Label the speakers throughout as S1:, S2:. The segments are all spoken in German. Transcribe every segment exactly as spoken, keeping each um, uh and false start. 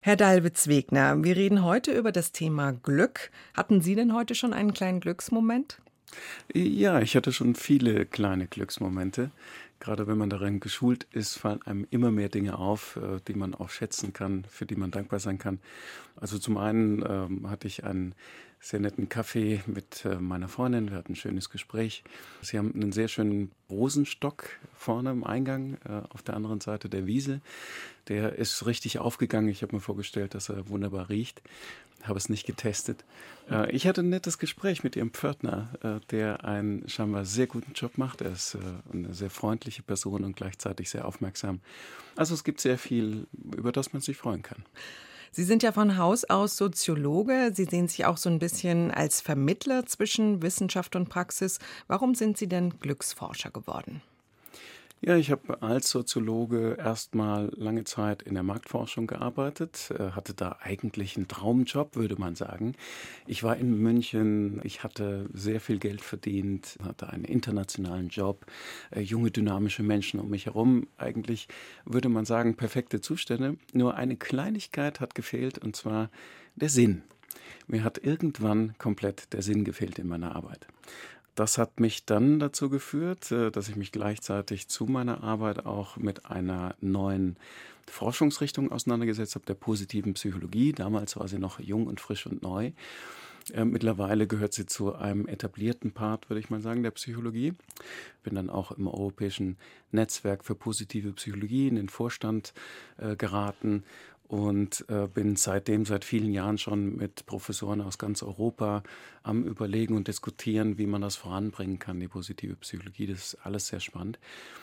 S1: Herr Dalwitz-Wegner, wir reden heute über das Thema Glück. Hatten Sie denn heute schon einen kleinen Glücksmoment?
S2: Ja, ich hatte schon viele kleine Glücksmomente. Gerade wenn man darin geschult ist, fallen einem immer mehr Dinge auf, äh, die man auch schätzen kann, für die man dankbar sein kann. Also zum einen ähm, hatte ich einen sehr netten Kaffee mit äh, meiner Freundin. Wir hatten ein schönes Gespräch. Sie haben einen sehr schönen Rosenstock vorne im Eingang, äh, auf der anderen Seite der Wiese. Der ist richtig aufgegangen. Ich habe mir vorgestellt, dass er wunderbar riecht. Habe es nicht getestet. Äh, ich hatte ein nettes Gespräch mit ihrem Pförtner, äh, der einen scheinbar sehr guten Job macht. Er ist äh, eine sehr freundliche Person und gleichzeitig sehr aufmerksam. Also es gibt sehr viel, über das man sich freuen kann.
S1: Sie sind ja von Haus aus Soziologe. Sie sehen sich auch so ein bisschen als Vermittler zwischen Wissenschaft und Praxis. Warum sind Sie denn Glücksforscher geworden?
S2: Ja, ich habe als Soziologe erstmal lange Zeit in der Marktforschung gearbeitet, äh, hatte da eigentlich einen Traumjob, würde man sagen. Ich war in München, ich hatte sehr viel Geld verdient, hatte einen internationalen Job, äh, junge, dynamische Menschen um mich herum. Eigentlich würde man sagen, perfekte Zustände. Nur eine Kleinigkeit hat gefehlt, und zwar der Sinn. Mir hat irgendwann komplett der Sinn gefehlt in meiner Arbeit. Das hat mich dann dazu geführt, äh, dass ich mich gleichzeitig zu meiner Arbeit auch mit einer neuen Forschungsrichtung auseinandergesetzt habe, der positiven Psychologie. Damals war sie noch jung und frisch und neu. Äh, Mittlerweile gehört sie zu einem etablierten Part, würde ich mal sagen, der Psychologie. Bin dann auch im Europäischen Netzwerk für positive Psychologie in den Vorstand äh, geraten und äh, bin seitdem, seit vielen Jahren schon mit Professoren aus ganz Europa am Überlegen und Diskutieren, wie man das voranbringen kann, die positive Psychologie. Das ist alles sehr spannend.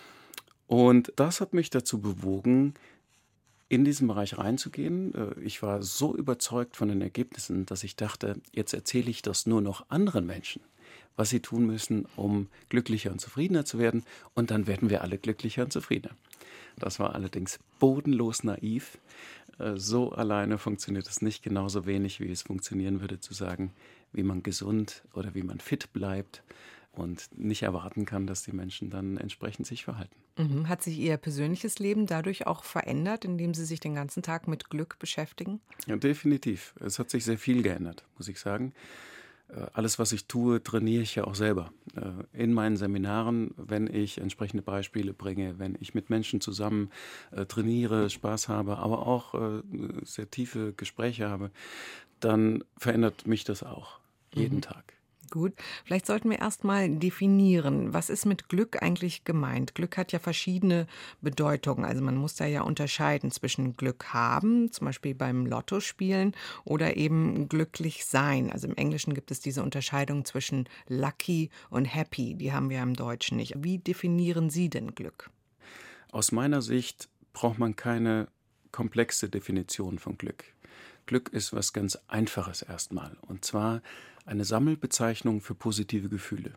S2: Und das hat mich dazu bewogen, in diesen Bereich reinzugehen. Äh, Ich war so überzeugt von den Ergebnissen, dass ich dachte, jetzt erzähle ich das nur noch anderen Menschen, was sie tun müssen, um glücklicher und zufriedener zu werden. Und dann werden wir alle glücklicher und zufriedener. Das war allerdings bodenlos naiv. Äh, So alleine funktioniert es nicht, genauso wenig, wie es funktionieren würde, zu sagen, wie man gesund oder wie man fit bleibt und nicht erwarten kann, dass die Menschen dann entsprechend sich verhalten.
S1: Mhm. Hat sich Ihr persönliches Leben dadurch auch verändert, indem Sie sich den ganzen Tag mit Glück beschäftigen?
S2: Ja, definitiv. Es hat sich sehr viel geändert, muss ich sagen. Äh, Alles, was ich tue, trainiere ich ja auch selber. Äh, In meinen Seminaren, wenn ich entsprechende Beispiele bringe, wenn ich mit Menschen zusammen äh, trainiere, Spaß habe, aber auch äh, sehr tiefe Gespräche habe, dann verändert mich das auch jeden
S1: Mhm.
S2: Tag.
S1: Gut, vielleicht sollten wir erst mal definieren, was ist mit Glück eigentlich gemeint? Glück hat ja verschiedene Bedeutungen. Also man muss da ja unterscheiden zwischen Glück haben, zum Beispiel beim Lottospielen, oder eben glücklich sein. Also im Englischen gibt es diese Unterscheidung zwischen lucky und happy. Die haben wir im Deutschen nicht. Wie definieren Sie denn Glück?
S2: Aus meiner Sicht braucht man keine komplexe Definition von Glück. Glück ist was ganz Einfaches erstmal, und zwar eine Sammelbezeichnung für positive Gefühle.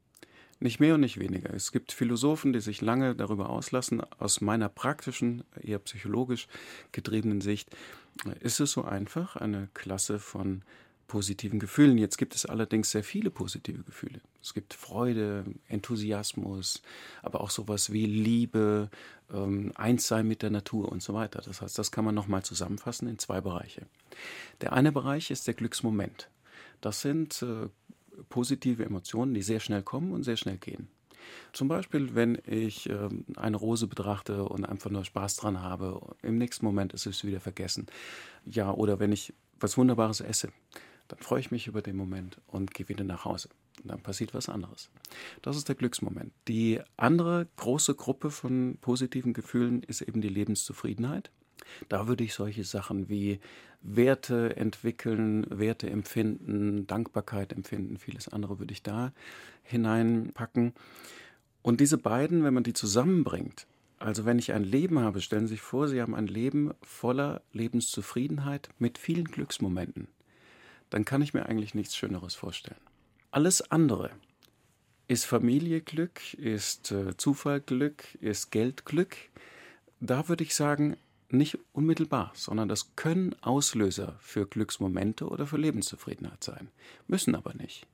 S2: Nicht mehr und nicht weniger. Es gibt Philosophen, die sich lange darüber auslassen. Aus meiner praktischen, eher psychologisch getriebenen Sicht ist es so einfach, eine Klasse von positiven Gefühlen. Jetzt gibt es allerdings sehr viele positive Gefühle. Es gibt Freude, Enthusiasmus, aber auch sowas wie Liebe, ähm, Einssein mit der Natur und so weiter. Das heißt, das kann man nochmal zusammenfassen in zwei Bereiche. Der eine Bereich ist der Glücksmoment. Das sind äh, positive Emotionen, die sehr schnell kommen und sehr schnell gehen. Zum Beispiel, wenn ich ähm, eine Rose betrachte und einfach nur Spaß dran habe, im nächsten Moment ist es wieder vergessen. Ja, oder wenn ich was Wunderbares esse, dann freue ich mich über den Moment und gehe wieder nach Hause. Und dann passiert was anderes. Das ist der Glücksmoment. Die andere große Gruppe von positiven Gefühlen ist eben die Lebenszufriedenheit. Da würde ich solche Sachen wie Werte entwickeln, Werte empfinden, Dankbarkeit empfinden, vieles andere würde ich da hineinpacken. Und diese beiden, wenn man die zusammenbringt, also wenn ich ein Leben habe, stellen Sie sich vor, Sie haben ein Leben voller Lebenszufriedenheit mit vielen Glücksmomenten, dann kann ich mir eigentlich nichts Schöneres vorstellen. Alles andere ist Familieglück, ist äh, Zufallglück, ist Geldglück. Da würde ich sagen, nicht unmittelbar, sondern das können Auslöser für Glücksmomente oder für Lebenszufriedenheit sein, müssen aber nicht.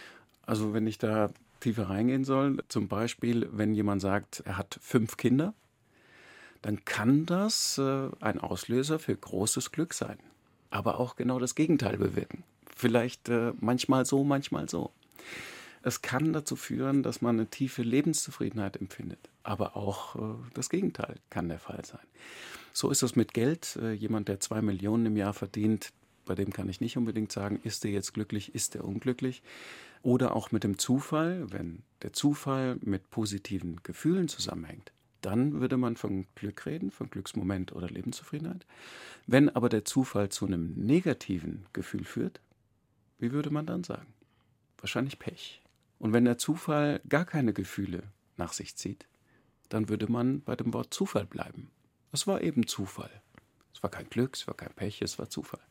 S2: Also wenn ich da tiefer reingehen soll, zum Beispiel, wenn jemand sagt, er hat fünf Kinder, dann kann das äh, ein Auslöser für großes Glück sein. Aber auch genau das Gegenteil bewirken. Vielleicht äh, manchmal so, manchmal so. Es kann dazu führen, dass man eine tiefe Lebenszufriedenheit empfindet. Aber auch äh, das Gegenteil kann der Fall sein. So ist es mit Geld. Äh, jemand, der zwei Millionen im Jahr verdient, bei dem kann ich nicht unbedingt sagen, ist der jetzt glücklich, ist der unglücklich. Oder auch mit dem Zufall, wenn der Zufall mit positiven Gefühlen zusammenhängt. Dann würde man von Glück reden, von Glücksmoment oder Lebenszufriedenheit. Wenn aber der Zufall zu einem negativen Gefühl führt, wie würde man dann sagen? Wahrscheinlich Pech. Und wenn der Zufall gar keine Gefühle nach sich zieht, dann würde man bei dem Wort Zufall bleiben. Es war eben Zufall. Es war kein Glück, es war kein Pech, es war Zufall.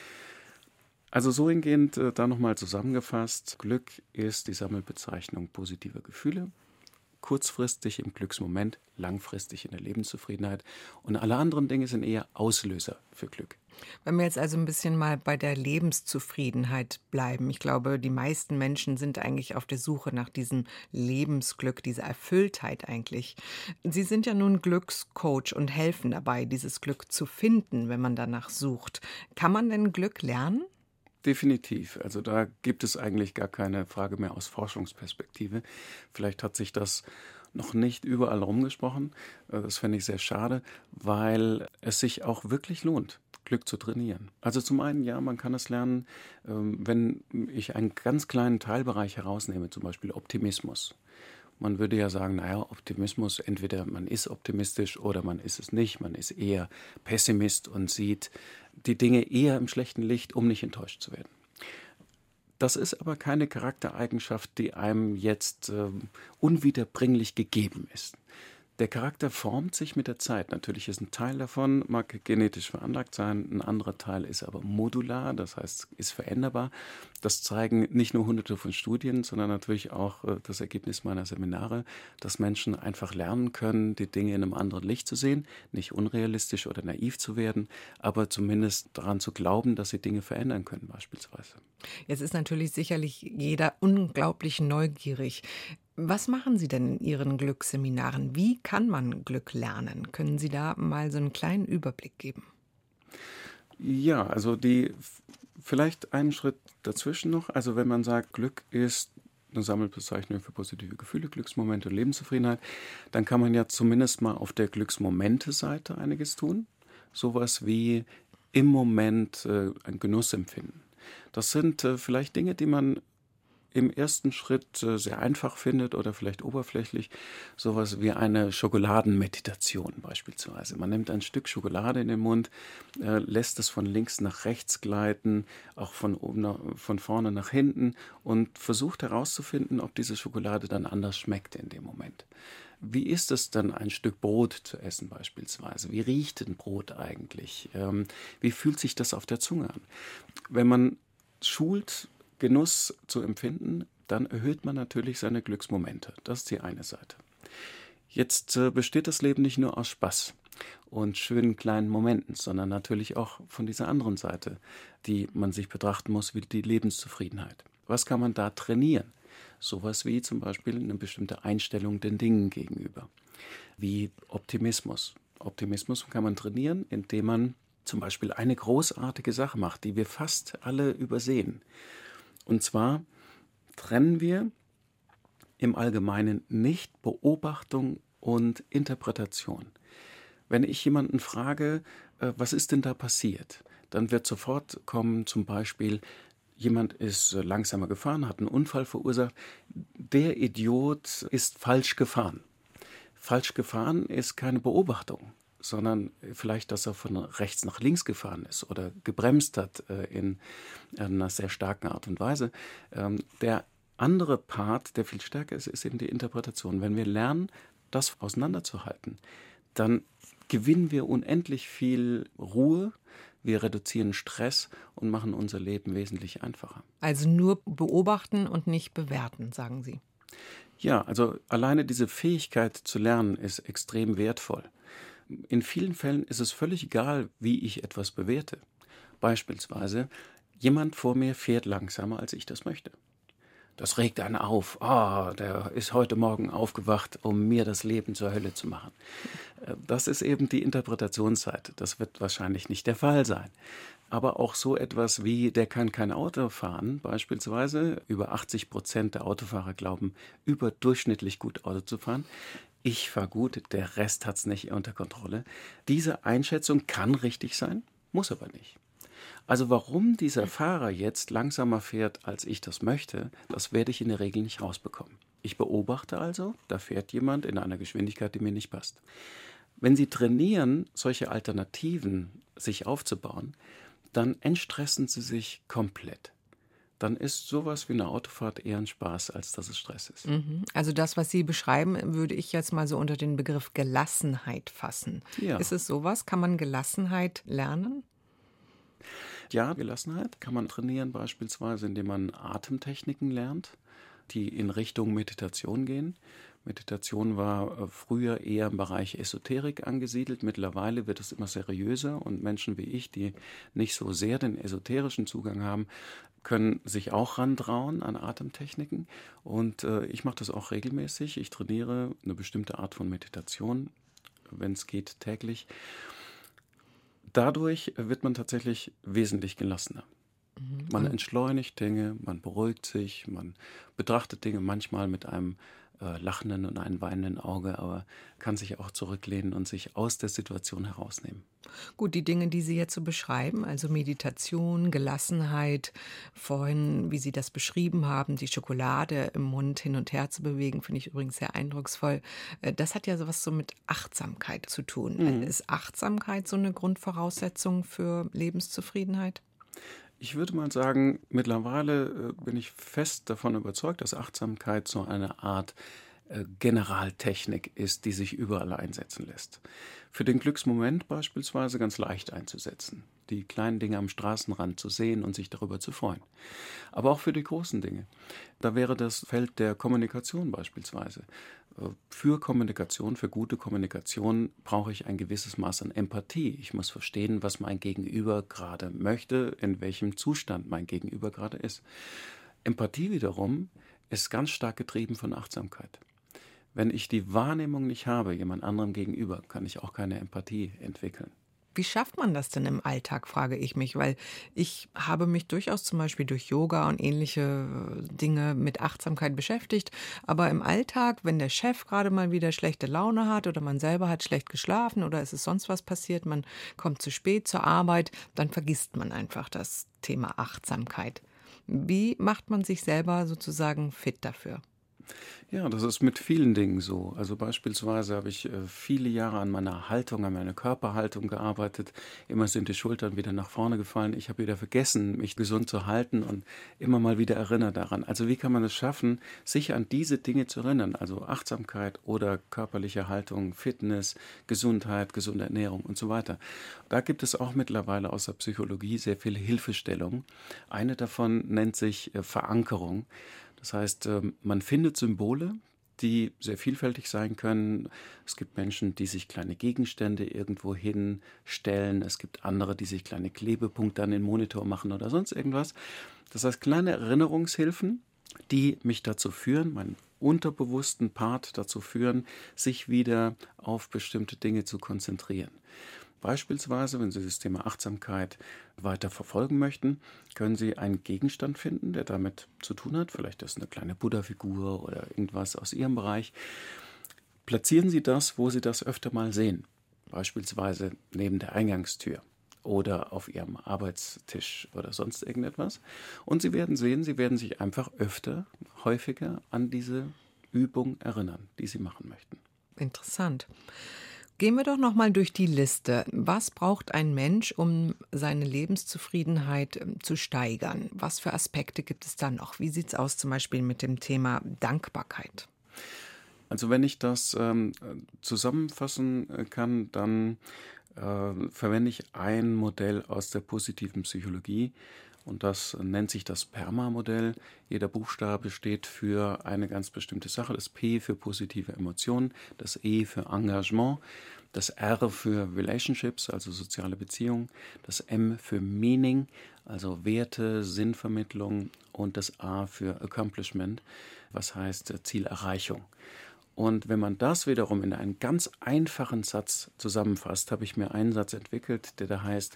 S2: Also so hingehend, äh, da nochmal zusammengefasst, Glück ist die Sammelbezeichnung positiver Gefühle, kurzfristig im Glücksmoment, langfristig in der Lebenszufriedenheit und alle anderen Dinge sind eher Auslöser für Glück.
S1: Wenn wir jetzt also ein bisschen mal bei der Lebenszufriedenheit bleiben. Ich glaube, die meisten Menschen sind eigentlich auf der Suche nach diesem Lebensglück, dieser Erfülltheit eigentlich. Sie sind ja nun Glückscoach und helfen dabei, dieses Glück zu finden, wenn man danach sucht. Kann man denn Glück lernen?
S2: Definitiv. Also da gibt es eigentlich gar keine Frage mehr aus Forschungsperspektive. Vielleicht hat sich das noch nicht überall rumgesprochen. Äh, Das fände ich sehr schade, weil es sich auch wirklich lohnt, Glück zu trainieren. Also zum einen, ja, man kann es lernen, ähm, wenn ich einen ganz kleinen Teilbereich herausnehme, zum Beispiel Optimismus. Man würde ja sagen, naja, Optimismus, entweder man ist optimistisch oder man ist es nicht. Man ist eher Pessimist und sieht die Dinge eher im schlechten Licht, um nicht enttäuscht zu werden. Das ist aber keine Charaktereigenschaft, die einem jetzt ähm, unwiederbringlich gegeben ist. Der Charakter formt sich mit der Zeit. Natürlich ist ein Teil davon, mag genetisch veranlagt sein, ein anderer Teil ist aber modular, das heißt, ist veränderbar. Das zeigen nicht nur hunderte von Studien, sondern natürlich auch äh, das Ergebnis meiner Seminare, dass Menschen einfach lernen können, die Dinge in einem anderen Licht zu sehen, nicht unrealistisch oder naiv zu werden, aber zumindest daran zu glauben, dass sie Dinge verändern können beispielsweise.
S1: Jetzt ist natürlich sicherlich jeder unglaublich neugierig. Was machen Sie denn in Ihren Glücksseminaren? Wie kann man Glück lernen? Können Sie da mal so einen kleinen Überblick geben?
S2: Ja, also die vielleicht einen Schritt dazwischen noch. Also wenn man sagt, Glück ist eine Sammelbezeichnung für positive Gefühle, Glücksmomente und Lebenszufriedenheit, dann kann man ja zumindest mal auf der Glücksmomente-Seite einiges tun. Sowas wie im Moment äh, ein Genuss empfinden. Das sind äh, vielleicht Dinge, die man im ersten Schritt äh, sehr einfach findet oder vielleicht oberflächlich, sowas wie eine Schokoladenmeditation beispielsweise. Man nimmt ein Stück Schokolade in den Mund, äh, lässt es von links nach rechts gleiten, auch von oben nach, von vorne nach hinten und versucht herauszufinden, ob diese Schokolade dann anders schmeckt in dem Moment. Wie ist es dann, ein Stück Brot zu essen beispielsweise? Wie riecht ein Brot eigentlich? Ähm, wie fühlt sich das auf der Zunge an? Wenn man schult, Genuss zu empfinden, dann erhöht man natürlich seine Glücksmomente. Das ist die eine Seite. Jetzt äh, besteht das Leben nicht nur aus Spaß und schönen kleinen Momenten, sondern natürlich auch von dieser anderen Seite, die man sich betrachten muss, wie die Lebenszufriedenheit. Was kann man da trainieren? Sowas wie zum Beispiel eine bestimmte Einstellung den Dingen gegenüber, wie Optimismus. Optimismus kann man trainieren, indem man zum Beispiel eine großartige Sache macht, die wir fast alle übersehen. Und zwar trennen wir im Allgemeinen nicht Beobachtung und Interpretation. Wenn ich jemanden frage, äh, was ist denn da passiert, dann wird sofort kommen zum Beispiel, jemand ist äh, langsamer gefahren, hat einen Unfall verursacht, der Idiot ist falsch gefahren. Falsch gefahren ist keine Beobachtung, sondern vielleicht, dass er von rechts nach links gefahren ist oder gebremst hat äh, in einer sehr starken Art und Weise. Ähm, der andere Part, der viel stärker ist, ist eben die Interpretation. Wenn wir lernen, das auseinanderzuhalten, dann gewinnen wir unendlich viel Ruhe, wir reduzieren Stress und machen unser Leben wesentlich einfacher.
S1: Also nur beobachten und nicht bewerten, sagen Sie.
S2: Ja, also alleine diese Fähigkeit zu lernen ist extrem wertvoll. In vielen Fällen ist es völlig egal, wie ich etwas bewerte. Beispielsweise, jemand vor mir fährt langsamer, als ich das möchte. Das regt einen auf. Ah, der ist heute Morgen aufgewacht, um mir das Leben zur Hölle zu machen. Äh, Das ist eben die Interpretationsseite. Das wird wahrscheinlich nicht der Fall sein. Aber auch so etwas wie, der kann kein Auto fahren, beispielsweise. Über achtzig Prozent der Autofahrer glauben, überdurchschnittlich gut Auto zu fahren. Ich fahre gut, der Rest hat es nicht unter Kontrolle. Diese Einschätzung kann richtig sein, muss aber nicht. Also warum dieser Fahrer jetzt langsamer fährt, als ich das möchte, das werde ich in der Regel nicht rausbekommen. Ich beobachte also, da fährt jemand in einer Geschwindigkeit, die mir nicht passt. Wenn Sie trainieren, solche Alternativen sich aufzubauen, dann entstressen Sie sich komplett. Dann ist sowas wie eine Autofahrt eher ein Spaß, als dass es Stress ist.
S1: Mhm. Also das, was Sie beschreiben, würde ich jetzt mal so unter den Begriff Gelassenheit fassen.
S2: Ja.
S1: Ist es sowas? Kann man Gelassenheit lernen?
S2: Ja, Gelassenheit kann man trainieren, beispielsweise indem man Atemtechniken lernt, die in Richtung Meditation gehen. Meditation war äh, früher eher im Bereich Esoterik angesiedelt. Mittlerweile wird es immer seriöser und Menschen wie ich, die nicht so sehr den esoterischen Zugang haben, können sich auch rantrauen an Atemtechniken. Und äh, ich mache das auch regelmäßig. Ich trainiere eine bestimmte Art von Meditation, wenn es geht, täglich. Dadurch wird man tatsächlich wesentlich gelassener. Man entschleunigt Dinge, man beruhigt sich, man betrachtet Dinge manchmal mit einem äh, lachenden und einem weinenden Auge, aber kann sich auch zurücklehnen und sich aus der Situation herausnehmen.
S1: Gut, die Dinge, die Sie jetzt so beschreiben, also Meditation, Gelassenheit, vorhin, wie Sie das beschrieben haben, die Schokolade im Mund hin und her zu bewegen, finde ich übrigens sehr eindrucksvoll. Äh, Das hat ja sowas so mit Achtsamkeit zu tun.
S2: Mhm.
S1: Ist Achtsamkeit so eine Grundvoraussetzung für Lebenszufriedenheit?
S2: Ich würde mal sagen, mittlerweile äh, bin ich fest davon überzeugt, dass Achtsamkeit so eine Art äh, Generaltechnik ist, die sich überall einsetzen lässt. Für den Glücksmoment beispielsweise ganz leicht einzusetzen, die kleinen Dinge am Straßenrand zu sehen und sich darüber zu freuen. Aber auch für die großen Dinge. Da wäre das Feld der Kommunikation beispielsweise. Äh, Für Kommunikation, für gute Kommunikation brauche ich ein gewisses Maß an Empathie. Ich muss verstehen, was mein Gegenüber gerade möchte, in welchem Zustand mein Gegenüber gerade ist. Empathie wiederum ist ganz stark getrieben von Achtsamkeit. Wenn ich die Wahrnehmung nicht habe, jemand anderem gegenüber, kann ich auch keine Empathie entwickeln.
S1: Wie schafft man das denn im Alltag, frage ich mich, weil ich habe mich durchaus zum Beispiel durch Yoga und ähnliche äh, Dinge mit Achtsamkeit beschäftigt, aber im Alltag, wenn der Chef gerade mal wieder schlechte Laune hat oder man selber hat schlecht geschlafen oder es ist sonst was passiert, man kommt zu spät zur Arbeit, dann vergisst man einfach das Thema Achtsamkeit. Wie macht man sich selber sozusagen fit dafür?
S2: Ja, das ist mit vielen Dingen so. Also beispielsweise habe ich äh, viele Jahre an meiner Haltung, an meiner Körperhaltung gearbeitet. Immer sind die Schultern wieder nach vorne gefallen. Ich habe wieder vergessen, mich gesund zu halten und immer mal wieder erinnert daran. Also wie kann man es schaffen, sich an diese Dinge zu erinnern? Also Achtsamkeit oder körperliche Haltung, Fitness, Gesundheit, gesunde Ernährung und so weiter. Da gibt es auch mittlerweile aus der Psychologie sehr viele Hilfestellungen. Eine davon nennt sich äh, Verankerung. Das heißt, ähm, man findet Symbole, die sehr vielfältig sein können. Es gibt Menschen, die sich kleine Gegenstände irgendwo hinstellen. Es gibt andere, die sich kleine Klebepunkte an den Monitor machen oder sonst irgendwas. Das heißt, kleine Erinnerungshilfen, die mich dazu führen, meinen unterbewussten Part dazu führen, sich wieder auf bestimmte Dinge zu konzentrieren. Beispielsweise, wenn Sie das Thema Achtsamkeit weiter verfolgen möchten, können Sie einen Gegenstand finden, der damit zu tun hat. Vielleicht ist es eine kleine Buddha-Figur oder irgendwas aus Ihrem Bereich. Platzieren Sie das, wo Sie das öfter mal sehen. Beispielsweise neben der Eingangstür oder auf Ihrem Arbeitstisch oder sonst irgendetwas. Und Sie werden sehen, Sie werden sich einfach öfter, häufiger an diese Übung erinnern, die Sie machen möchten.
S1: Interessant. Gehen wir doch noch mal durch die Liste. Was braucht ein Mensch, um seine Lebenszufriedenheit ähm, zu steigern? Was für Aspekte gibt es da noch? Wie sieht es aus zum Beispiel mit dem Thema Dankbarkeit?
S2: Also wenn ich das ähm, zusammenfassen äh, kann, dann äh, verwende ich ein Modell aus der positiven Psychologie und das nennt sich das PERMA-Modell. Jeder Buchstabe steht für eine ganz bestimmte Sache. Das P für positive Emotionen, das E für Engagement, das R für Relationships, also soziale Beziehungen, das M für Meaning, also Werte, Sinnvermittlung und das A für Accomplishment, was heißt äh, Zielerreichung. Und wenn man das wiederum in einen ganz einfachen Satz zusammenfasst, habe ich mir einen Satz entwickelt, der da heißt,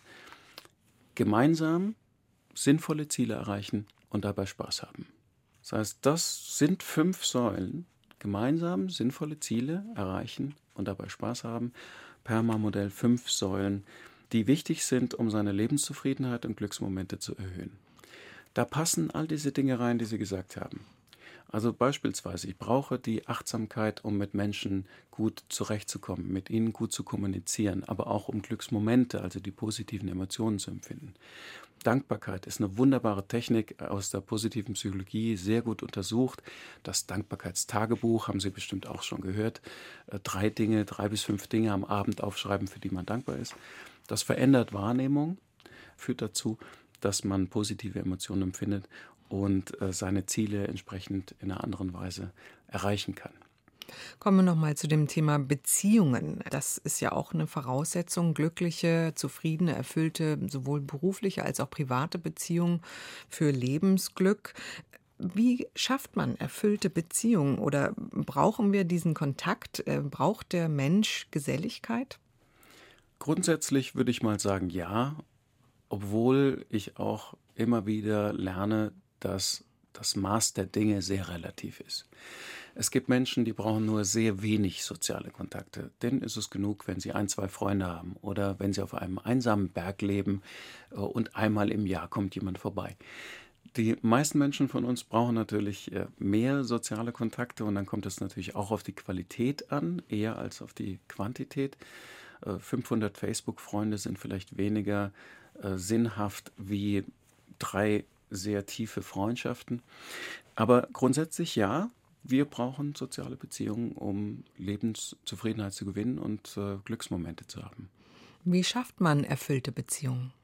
S2: gemeinsam sinnvolle Ziele erreichen und dabei Spaß haben. Das heißt, das sind fünf Säulen, gemeinsam sinnvolle Ziele erreichen und dabei Spaß haben. PERMA-Modell, fünf Säulen, die wichtig sind, um seine Lebenszufriedenheit und Glücksmomente zu erhöhen. Da passen all diese Dinge rein, die Sie gesagt haben. Also beispielsweise, ich brauche die Achtsamkeit, um mit Menschen gut zurechtzukommen, mit ihnen gut zu kommunizieren, aber auch um Glücksmomente, also die positiven Emotionen zu empfinden. Dankbarkeit ist eine wunderbare Technik aus der positiven Psychologie, sehr gut untersucht. Das Dankbarkeitstagebuch haben Sie bestimmt auch schon gehört. Drei Dinge, drei bis fünf Dinge am Abend aufschreiben, für die man dankbar ist. Das verändert Wahrnehmung, führt dazu, dass man positive Emotionen empfindet und äh, seine Ziele entsprechend in einer anderen Weise erreichen kann.
S1: Kommen wir noch mal zu dem Thema Beziehungen. Das ist ja auch eine Voraussetzung, glückliche, zufriedene, erfüllte, sowohl berufliche als auch private Beziehungen für Lebensglück. Wie schafft man erfüllte Beziehungen oder brauchen wir diesen Kontakt? Äh, Braucht der Mensch Geselligkeit?
S2: Grundsätzlich würde ich mal sagen, ja, obwohl ich auch immer wieder lerne, dass das Maß der Dinge sehr relativ ist. Es gibt Menschen, die brauchen nur sehr wenig soziale Kontakte. Denen ist es genug, wenn sie ein, zwei Freunde haben oder wenn sie auf einem einsamen Berg leben äh, und einmal im Jahr kommt jemand vorbei. Die meisten Menschen von uns brauchen natürlich äh, mehr soziale Kontakte und dann kommt es natürlich auch auf die Qualität an, eher als auf die Quantität. Äh, fünfhundert Facebook-Freunde sind vielleicht weniger äh, sinnhaft wie drei sehr tiefe Freundschaften. Aber grundsätzlich ja, wir brauchen soziale Beziehungen, um Lebenszufriedenheit zu gewinnen und äh, Glücksmomente zu haben.
S1: Wie schafft man erfüllte Beziehungen?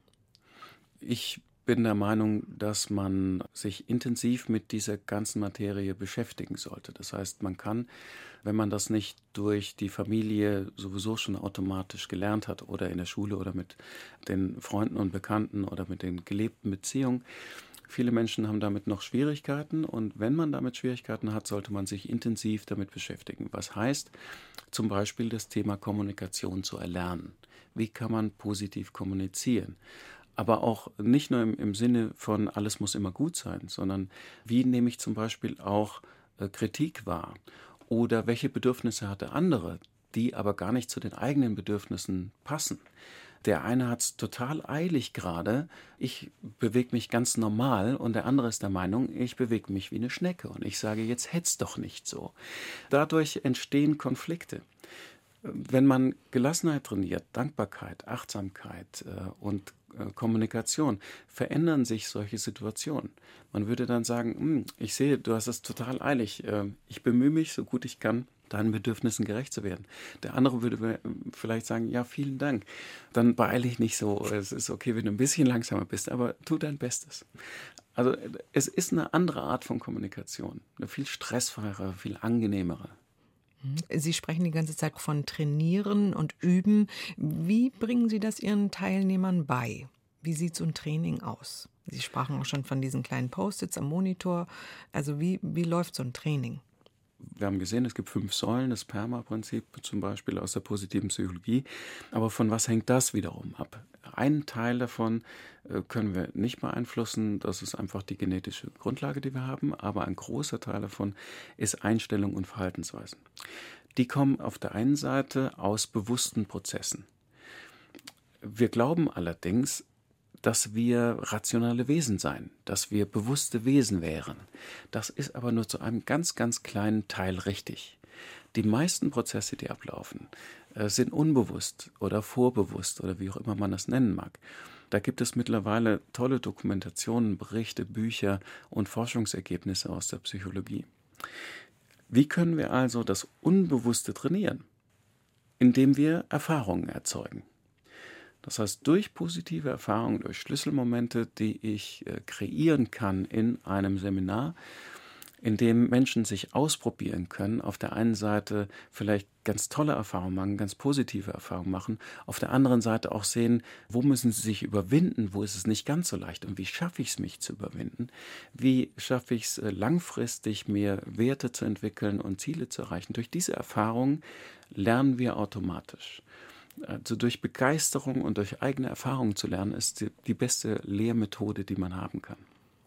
S2: Ich bin der Meinung, dass man sich intensiv mit dieser ganzen Materie beschäftigen sollte. Das heißt, man kann, wenn man das nicht durch die Familie sowieso schon automatisch gelernt hat oder in der Schule oder mit den Freunden und Bekannten oder mit den gelebten Beziehungen, viele Menschen haben damit noch Schwierigkeiten und wenn man damit Schwierigkeiten hat, sollte man sich intensiv damit beschäftigen. Was heißt zum Beispiel das Thema Kommunikation zu erlernen? Wie kann man positiv kommunizieren? Aber auch nicht nur im, im Sinne von alles muss immer gut sein, sondern wie nehme ich zum Beispiel auch äh, Kritik wahr? Oder welche Bedürfnisse hat der andere, die aber gar nicht zu den eigenen Bedürfnissen passen? Der eine hat es total eilig gerade, ich bewege mich ganz normal und der andere ist der Meinung, ich bewege mich wie eine Schnecke und ich sage, jetzt hetz doch nicht so. Dadurch entstehen Konflikte. Wenn man Gelassenheit trainiert, Dankbarkeit, Achtsamkeit äh, und äh, Kommunikation, verändern sich solche Situationen. Man würde dann sagen, ich sehe, du hast es total eilig, äh, ich bemühe mich, so gut ich kann, deinen Bedürfnissen gerecht zu werden. Der andere würde vielleicht sagen, ja, vielen Dank, dann beeile ich nicht so, es ist okay, wenn du ein bisschen langsamer bist, aber tu dein Bestes. Also es ist eine andere Art von Kommunikation, eine viel stressfreiere, viel angenehmere.
S1: Sie sprechen die ganze Zeit von Trainieren und Üben. Wie bringen Sie das Ihren Teilnehmern bei? Wie sieht so ein Training aus? Sie sprachen auch schon von diesen kleinen Post-its am Monitor. Also wie, wie läuft so ein Training?
S2: Wir haben gesehen, es gibt fünf Säulen, das PERMA-Prinzip zum Beispiel aus der positiven Psychologie. Aber von was hängt das wiederum ab? Einen Teil davon äh, können wir nicht beeinflussen, das ist einfach die genetische Grundlage, die wir haben. Aber ein großer Teil davon ist Einstellung und Verhaltensweisen. Die kommen auf der einen Seite aus bewussten Prozessen. Wir glauben allerdings, dass wir rationale Wesen seien, dass wir bewusste Wesen wären. Das ist aber nur zu einem ganz, ganz kleinen Teil richtig. Die meisten Prozesse, die ablaufen, sind unbewusst oder vorbewusst oder wie auch immer man das nennen mag. Da gibt es mittlerweile tolle Dokumentationen, Berichte, Bücher und Forschungsergebnisse aus der Psychologie. Wie können wir also das Unbewusste trainieren? Indem wir Erfahrungen erzeugen. Das heißt, durch positive Erfahrungen, durch Schlüsselmomente, die ich äh, kreieren kann in einem Seminar, in dem Menschen sich ausprobieren können, auf der einen Seite vielleicht ganz tolle Erfahrungen machen, ganz positive Erfahrungen machen, auf der anderen Seite auch sehen, wo müssen sie sich überwinden, wo ist es nicht ganz so leicht und wie schaffe ich es, mich zu überwinden, wie schaffe ich es langfristig, mir Werte zu entwickeln und Ziele zu erreichen. Durch diese Erfahrungen lernen wir automatisch. Also durch Begeisterung und durch eigene Erfahrungen zu lernen, ist die, die beste Lehrmethode, die man haben kann.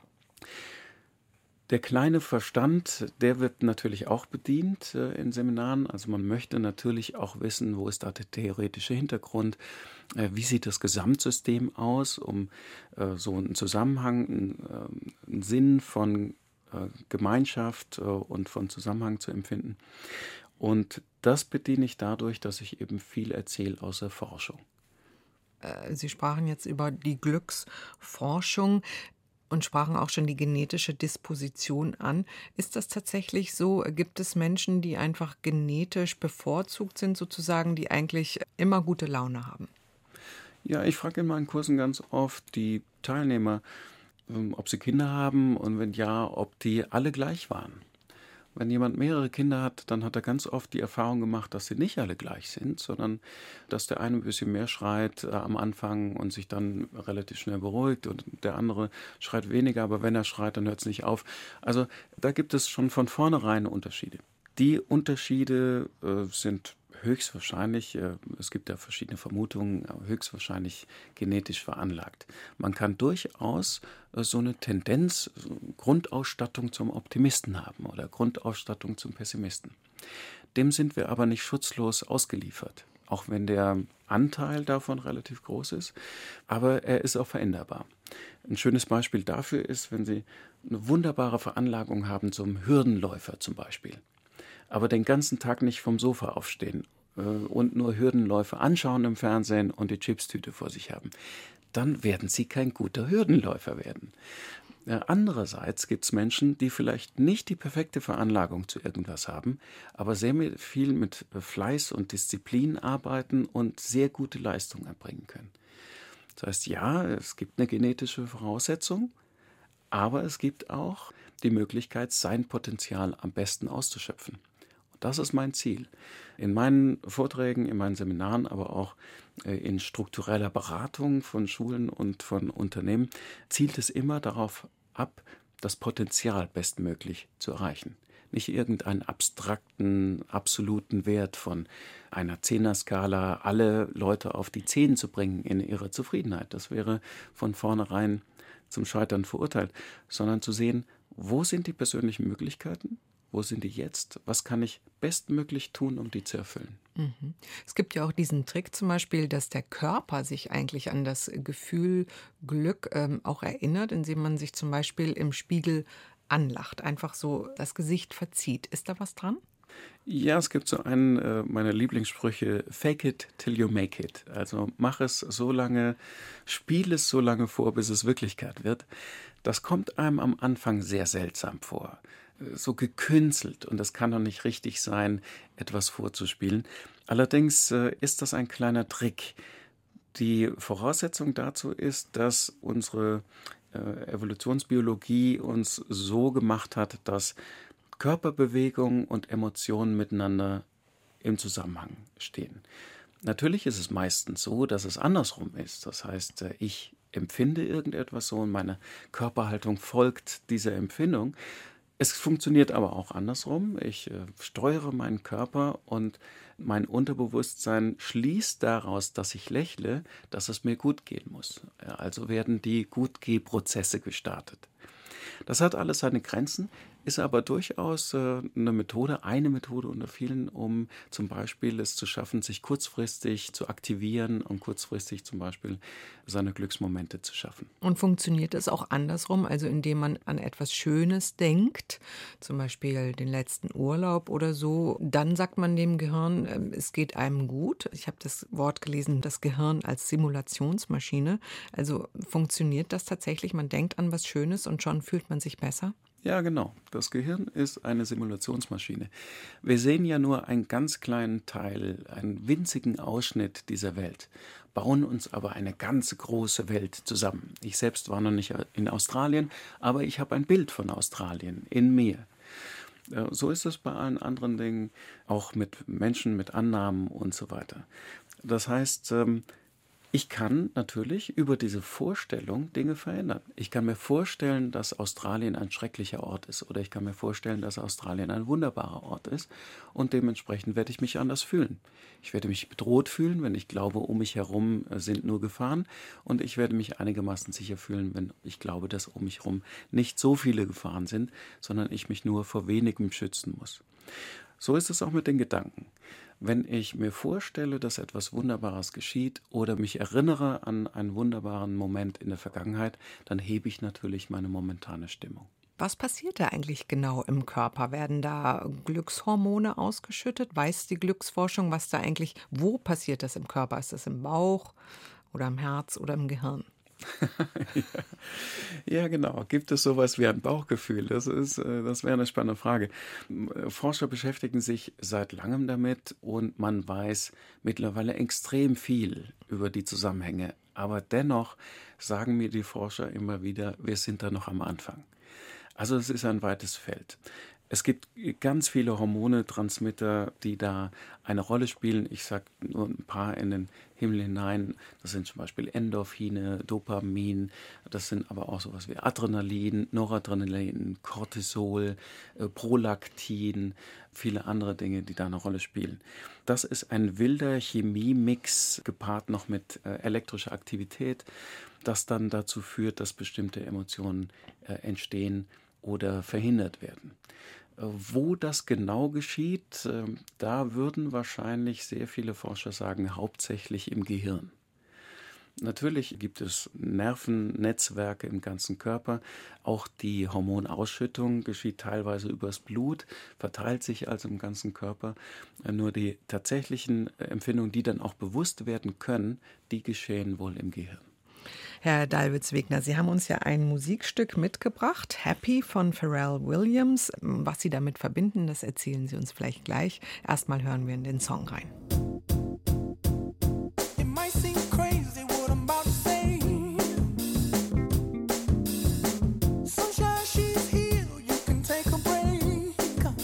S2: Der kleine Verstand, der wird natürlich auch bedient äh, in Seminaren. Also man möchte natürlich auch wissen, wo ist da der theoretische Hintergrund, äh, wie sieht das Gesamtsystem aus, um äh, so einen Zusammenhang, einen, äh, einen Sinn von äh, Gemeinschaft äh, und von Zusammenhang zu empfinden. Und das bediene ich dadurch, dass ich eben viel erzähle aus der Forschung.
S1: Sie sprachen jetzt über die Glücksforschung und sprachen auch schon die genetische Disposition an. Ist das tatsächlich so? Gibt es Menschen, die einfach genetisch bevorzugt sind, sozusagen, die eigentlich immer gute Laune haben?
S2: Ja, ich frage in meinen Kursen ganz oft die Teilnehmer, ob sie Kinder haben und wenn ja, ob die alle gleich waren. Wenn jemand mehrere Kinder hat, dann hat er ganz oft die Erfahrung gemacht, dass sie nicht alle gleich sind, sondern dass der eine ein bisschen mehr schreit äh, am Anfang und sich dann relativ schnell beruhigt und der andere schreit weniger, aber wenn er schreit, dann hört es nicht auf. Also da gibt es schon von vornherein Unterschiede. Die Unterschiede äh, sind höchstwahrscheinlich, äh, es gibt ja verschiedene Vermutungen, höchstwahrscheinlich genetisch veranlagt. Man kann durchaus äh, so eine Tendenz, so Grundausstattung zum Optimisten haben oder Grundausstattung zum Pessimisten. Dem sind wir aber nicht schutzlos ausgeliefert, auch wenn der Anteil davon relativ groß ist, aber er ist auch veränderbar. Ein schönes Beispiel dafür ist, wenn Sie eine wunderbare Veranlagung haben zum Hürdenläufer zum Beispiel, aber den ganzen Tag nicht vom Sofa aufstehen äh, und nur Hürdenläufe anschauen im Fernsehen und die Chipstüte vor sich haben, dann werden Sie kein guter Hürdenläufer werden. Äh, andererseits gibt es Menschen, die vielleicht nicht die perfekte Veranlagung zu irgendwas haben, aber sehr mit, viel mit Fleiß und Disziplin arbeiten und sehr gute Leistungen erbringen können. Das heißt, ja, es gibt eine genetische Voraussetzung, aber es gibt auch die Möglichkeit, sein Potenzial am besten auszuschöpfen. Das ist mein Ziel. In meinen Vorträgen, in meinen Seminaren, aber auch in struktureller Beratung von Schulen und von Unternehmen zielt es immer darauf ab, das Potenzial bestmöglich zu erreichen. Nicht irgendeinen abstrakten, absoluten Wert von einer Zehner-Skala, alle Leute auf die Zehn zu bringen in ihrer Zufriedenheit. Das wäre von vornherein zum Scheitern verurteilt, sondern zu sehen, wo sind die persönlichen Möglichkeiten? Wo sind die jetzt? Was kann ich bestmöglich tun, um die zu erfüllen?
S1: Mhm. Es gibt ja auch diesen Trick zum Beispiel, dass der Körper sich eigentlich an das Gefühl Glück ähm, auch erinnert, indem man sich zum Beispiel im Spiegel anlacht, einfach so das Gesicht verzieht. Ist da was dran?
S2: Ja, es gibt so einen äh, meiner Lieblingssprüche, fake it till you make it. Also mach es so lange, spiel es so lange vor, bis es Wirklichkeit wird. Das kommt einem am Anfang sehr seltsam vor. So gekünstelt und das kann doch nicht richtig sein, etwas vorzuspielen. Allerdings äh, ist das ein kleiner Trick. Die Voraussetzung dazu ist, dass unsere äh, Evolutionsbiologie uns so gemacht hat, dass Körperbewegung und Emotionen miteinander im Zusammenhang stehen. Natürlich ist es meistens so, dass es andersrum ist. Das heißt, äh, ich empfinde irgendetwas so und meine Körperhaltung folgt dieser Empfindung. Es funktioniert aber auch andersrum. Ich äh, steuere meinen Körper und mein Unterbewusstsein schließt daraus, dass ich lächle, dass es mir gut gehen muss. Ja, also werden die Gutgeh-Prozesse gestartet. Das hat alles seine Grenzen, ist aber durchaus äh, eine Methode, eine Methode unter vielen, um zum Beispiel es zu schaffen, sich kurzfristig zu aktivieren und kurzfristig zum Beispiel seine Glücksmomente zu schaffen.
S1: Und funktioniert es auch andersrum, also indem man an etwas Schönes denkt, zum Beispiel den letzten Urlaub oder so, dann sagt man dem Gehirn, äh, es geht einem gut. Ich habe das Wort gelesen, das Gehirn als Simulationsmaschine. Also funktioniert das tatsächlich? Man denkt an was Schönes und schon fühlt man sich besser?
S2: Ja, genau. Das Gehirn ist eine Simulationsmaschine. Wir sehen ja nur einen ganz kleinen Teil, einen winzigen Ausschnitt dieser Welt, bauen uns aber eine ganz große Welt zusammen. Ich selbst war noch nicht in Australien, aber ich habe ein Bild von Australien in mir. Äh, So ist es bei allen anderen Dingen, auch mit Menschen, mit Annahmen und so weiter. Das heißt, ähm, ich kann natürlich über diese Vorstellung Dinge verändern. Ich kann mir vorstellen, dass Australien ein schrecklicher Ort ist oder ich kann mir vorstellen, dass Australien ein wunderbarer Ort ist und dementsprechend werde ich mich anders fühlen. Ich werde mich bedroht fühlen, wenn ich glaube, um mich herum äh, sind nur Gefahren und ich werde mich einigermaßen sicher fühlen, wenn ich glaube, dass um mich herum nicht so viele Gefahren sind, sondern ich mich nur vor wenigem schützen muss. So ist es auch mit den Gedanken. Wenn ich mir vorstelle, dass etwas Wunderbares geschieht oder mich erinnere an einen wunderbaren Moment in der Vergangenheit, dann hebe ich natürlich meine momentane Stimmung.
S1: Was passiert da eigentlich genau im Körper? Werden da Glückshormone ausgeschüttet? Weiß die Glücksforschung, was da eigentlich, wo passiert das im Körper? Ist das im Bauch oder im Herz oder im Gehirn?
S2: Ja, ja, genau. Gibt es sowas wie ein Bauchgefühl? Das ist, äh, das wäre eine spannende Frage. M- äh, Forscher beschäftigen sich seit langem damit und man weiß mittlerweile extrem viel über die Zusammenhänge. Aber dennoch sagen mir die Forscher immer wieder, wir sind da noch am Anfang. Also es ist ein weites Feld. Es gibt ganz viele Hormone, Transmitter, die da eine Rolle spielen. Ich sage nur ein paar in den Himmel hinein. Das sind zum Beispiel Endorphine, Dopamin. Das sind aber auch sowas wie Adrenalin, Noradrenalin, Cortisol, äh, Prolaktin, viele andere Dinge, die da eine Rolle spielen. Das ist ein wilder Chemiemix gepaart noch mit äh, elektrischer Aktivität, das dann dazu führt, dass bestimmte Emotionen äh, entstehen oder verhindert werden. Äh, Wo das genau geschieht, äh, da würden wahrscheinlich sehr viele Forscher sagen, hauptsächlich im Gehirn. Natürlich gibt es Nervennetzwerke im ganzen Körper. Auch die Hormonausschüttung geschieht teilweise übers Blut, verteilt sich also im ganzen Körper. Äh, Nur die tatsächlichen äh, Empfindungen, die dann auch bewusst werden können, die geschehen wohl im Gehirn.
S1: Herr Dalwitz-Wegner, Sie haben uns ja ein Musikstück mitgebracht, Happy von Pharrell Williams. Was Sie damit verbinden, das erzählen Sie uns vielleicht gleich. Erstmal hören wir in den Song rein.
S3: It might seem crazy what I'm about to say. Sunshine, she's here, you can take a break.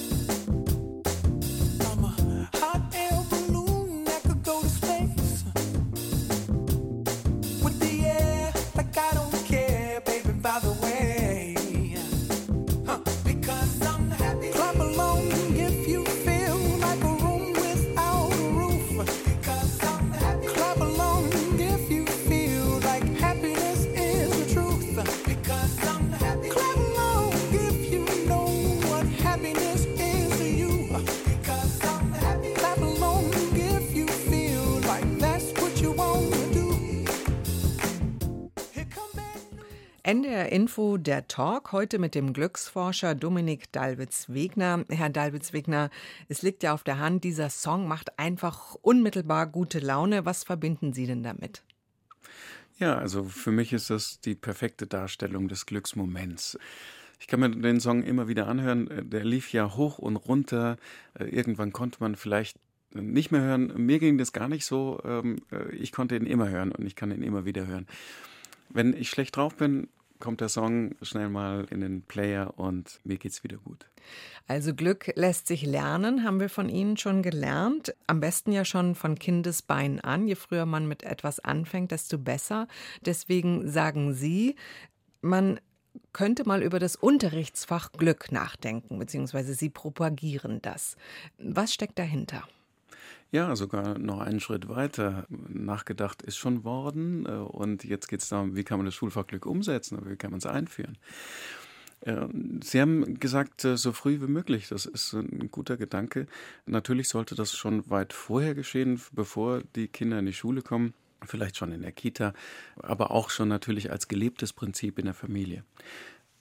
S3: I'm a hot air balloon that could go to space. With the air, like I don't care, baby, by the way. Huh. Because I'm happy. Clap along if you feel like a room without a roof. Because I'm happy. Clap along if you feel like happiness is the truth. Because I'm happy. Clap along if you know what happiness is to you. Because I'm happy. Clap along if you feel like that's what you want to do. Here come back.
S1: N D R Info, der Talk, heute mit dem Glücksforscher Dominik Dalwitz-Wegner. Herr Dalwitz-Wegner, es liegt ja auf der Hand, dieser Song macht einfach unmittelbar gute Laune. Was verbinden Sie denn damit?
S2: Ja, also für mich ist das die perfekte Darstellung des Glücksmoments. Ich kann mir den Song immer wieder anhören. äh, Der lief ja hoch und runter. Äh, Irgendwann konnte man vielleicht nicht mehr hören. Mir ging das gar nicht so. Ähm, äh, Ich konnte ihn immer hören und ich kann ihn immer wieder hören. Wenn ich schlecht drauf bin, kommt der Song schnell mal in den Player und mir geht's wieder gut.
S1: Also Glück lässt sich lernen, haben wir von Ihnen schon gelernt. Am besten ja schon von Kindesbeinen an. Je früher man mit etwas anfängt, desto besser. Deswegen sagen Sie, man könnte mal über das Unterrichtsfach Glück nachdenken, beziehungsweise Sie propagieren das. Was steckt dahinter?
S2: Ja, sogar noch einen Schritt weiter. Nachgedacht ist schon worden äh, und jetzt geht es darum, wie kann man das Schulfach Glück umsetzen, oder wie kann man es einführen. Äh, Sie haben gesagt, äh, so früh wie möglich, das ist ein guter Gedanke. Natürlich sollte das schon weit vorher geschehen, bevor die Kinder in die Schule kommen, vielleicht schon in der Kita, aber auch schon natürlich als gelebtes Prinzip in der Familie.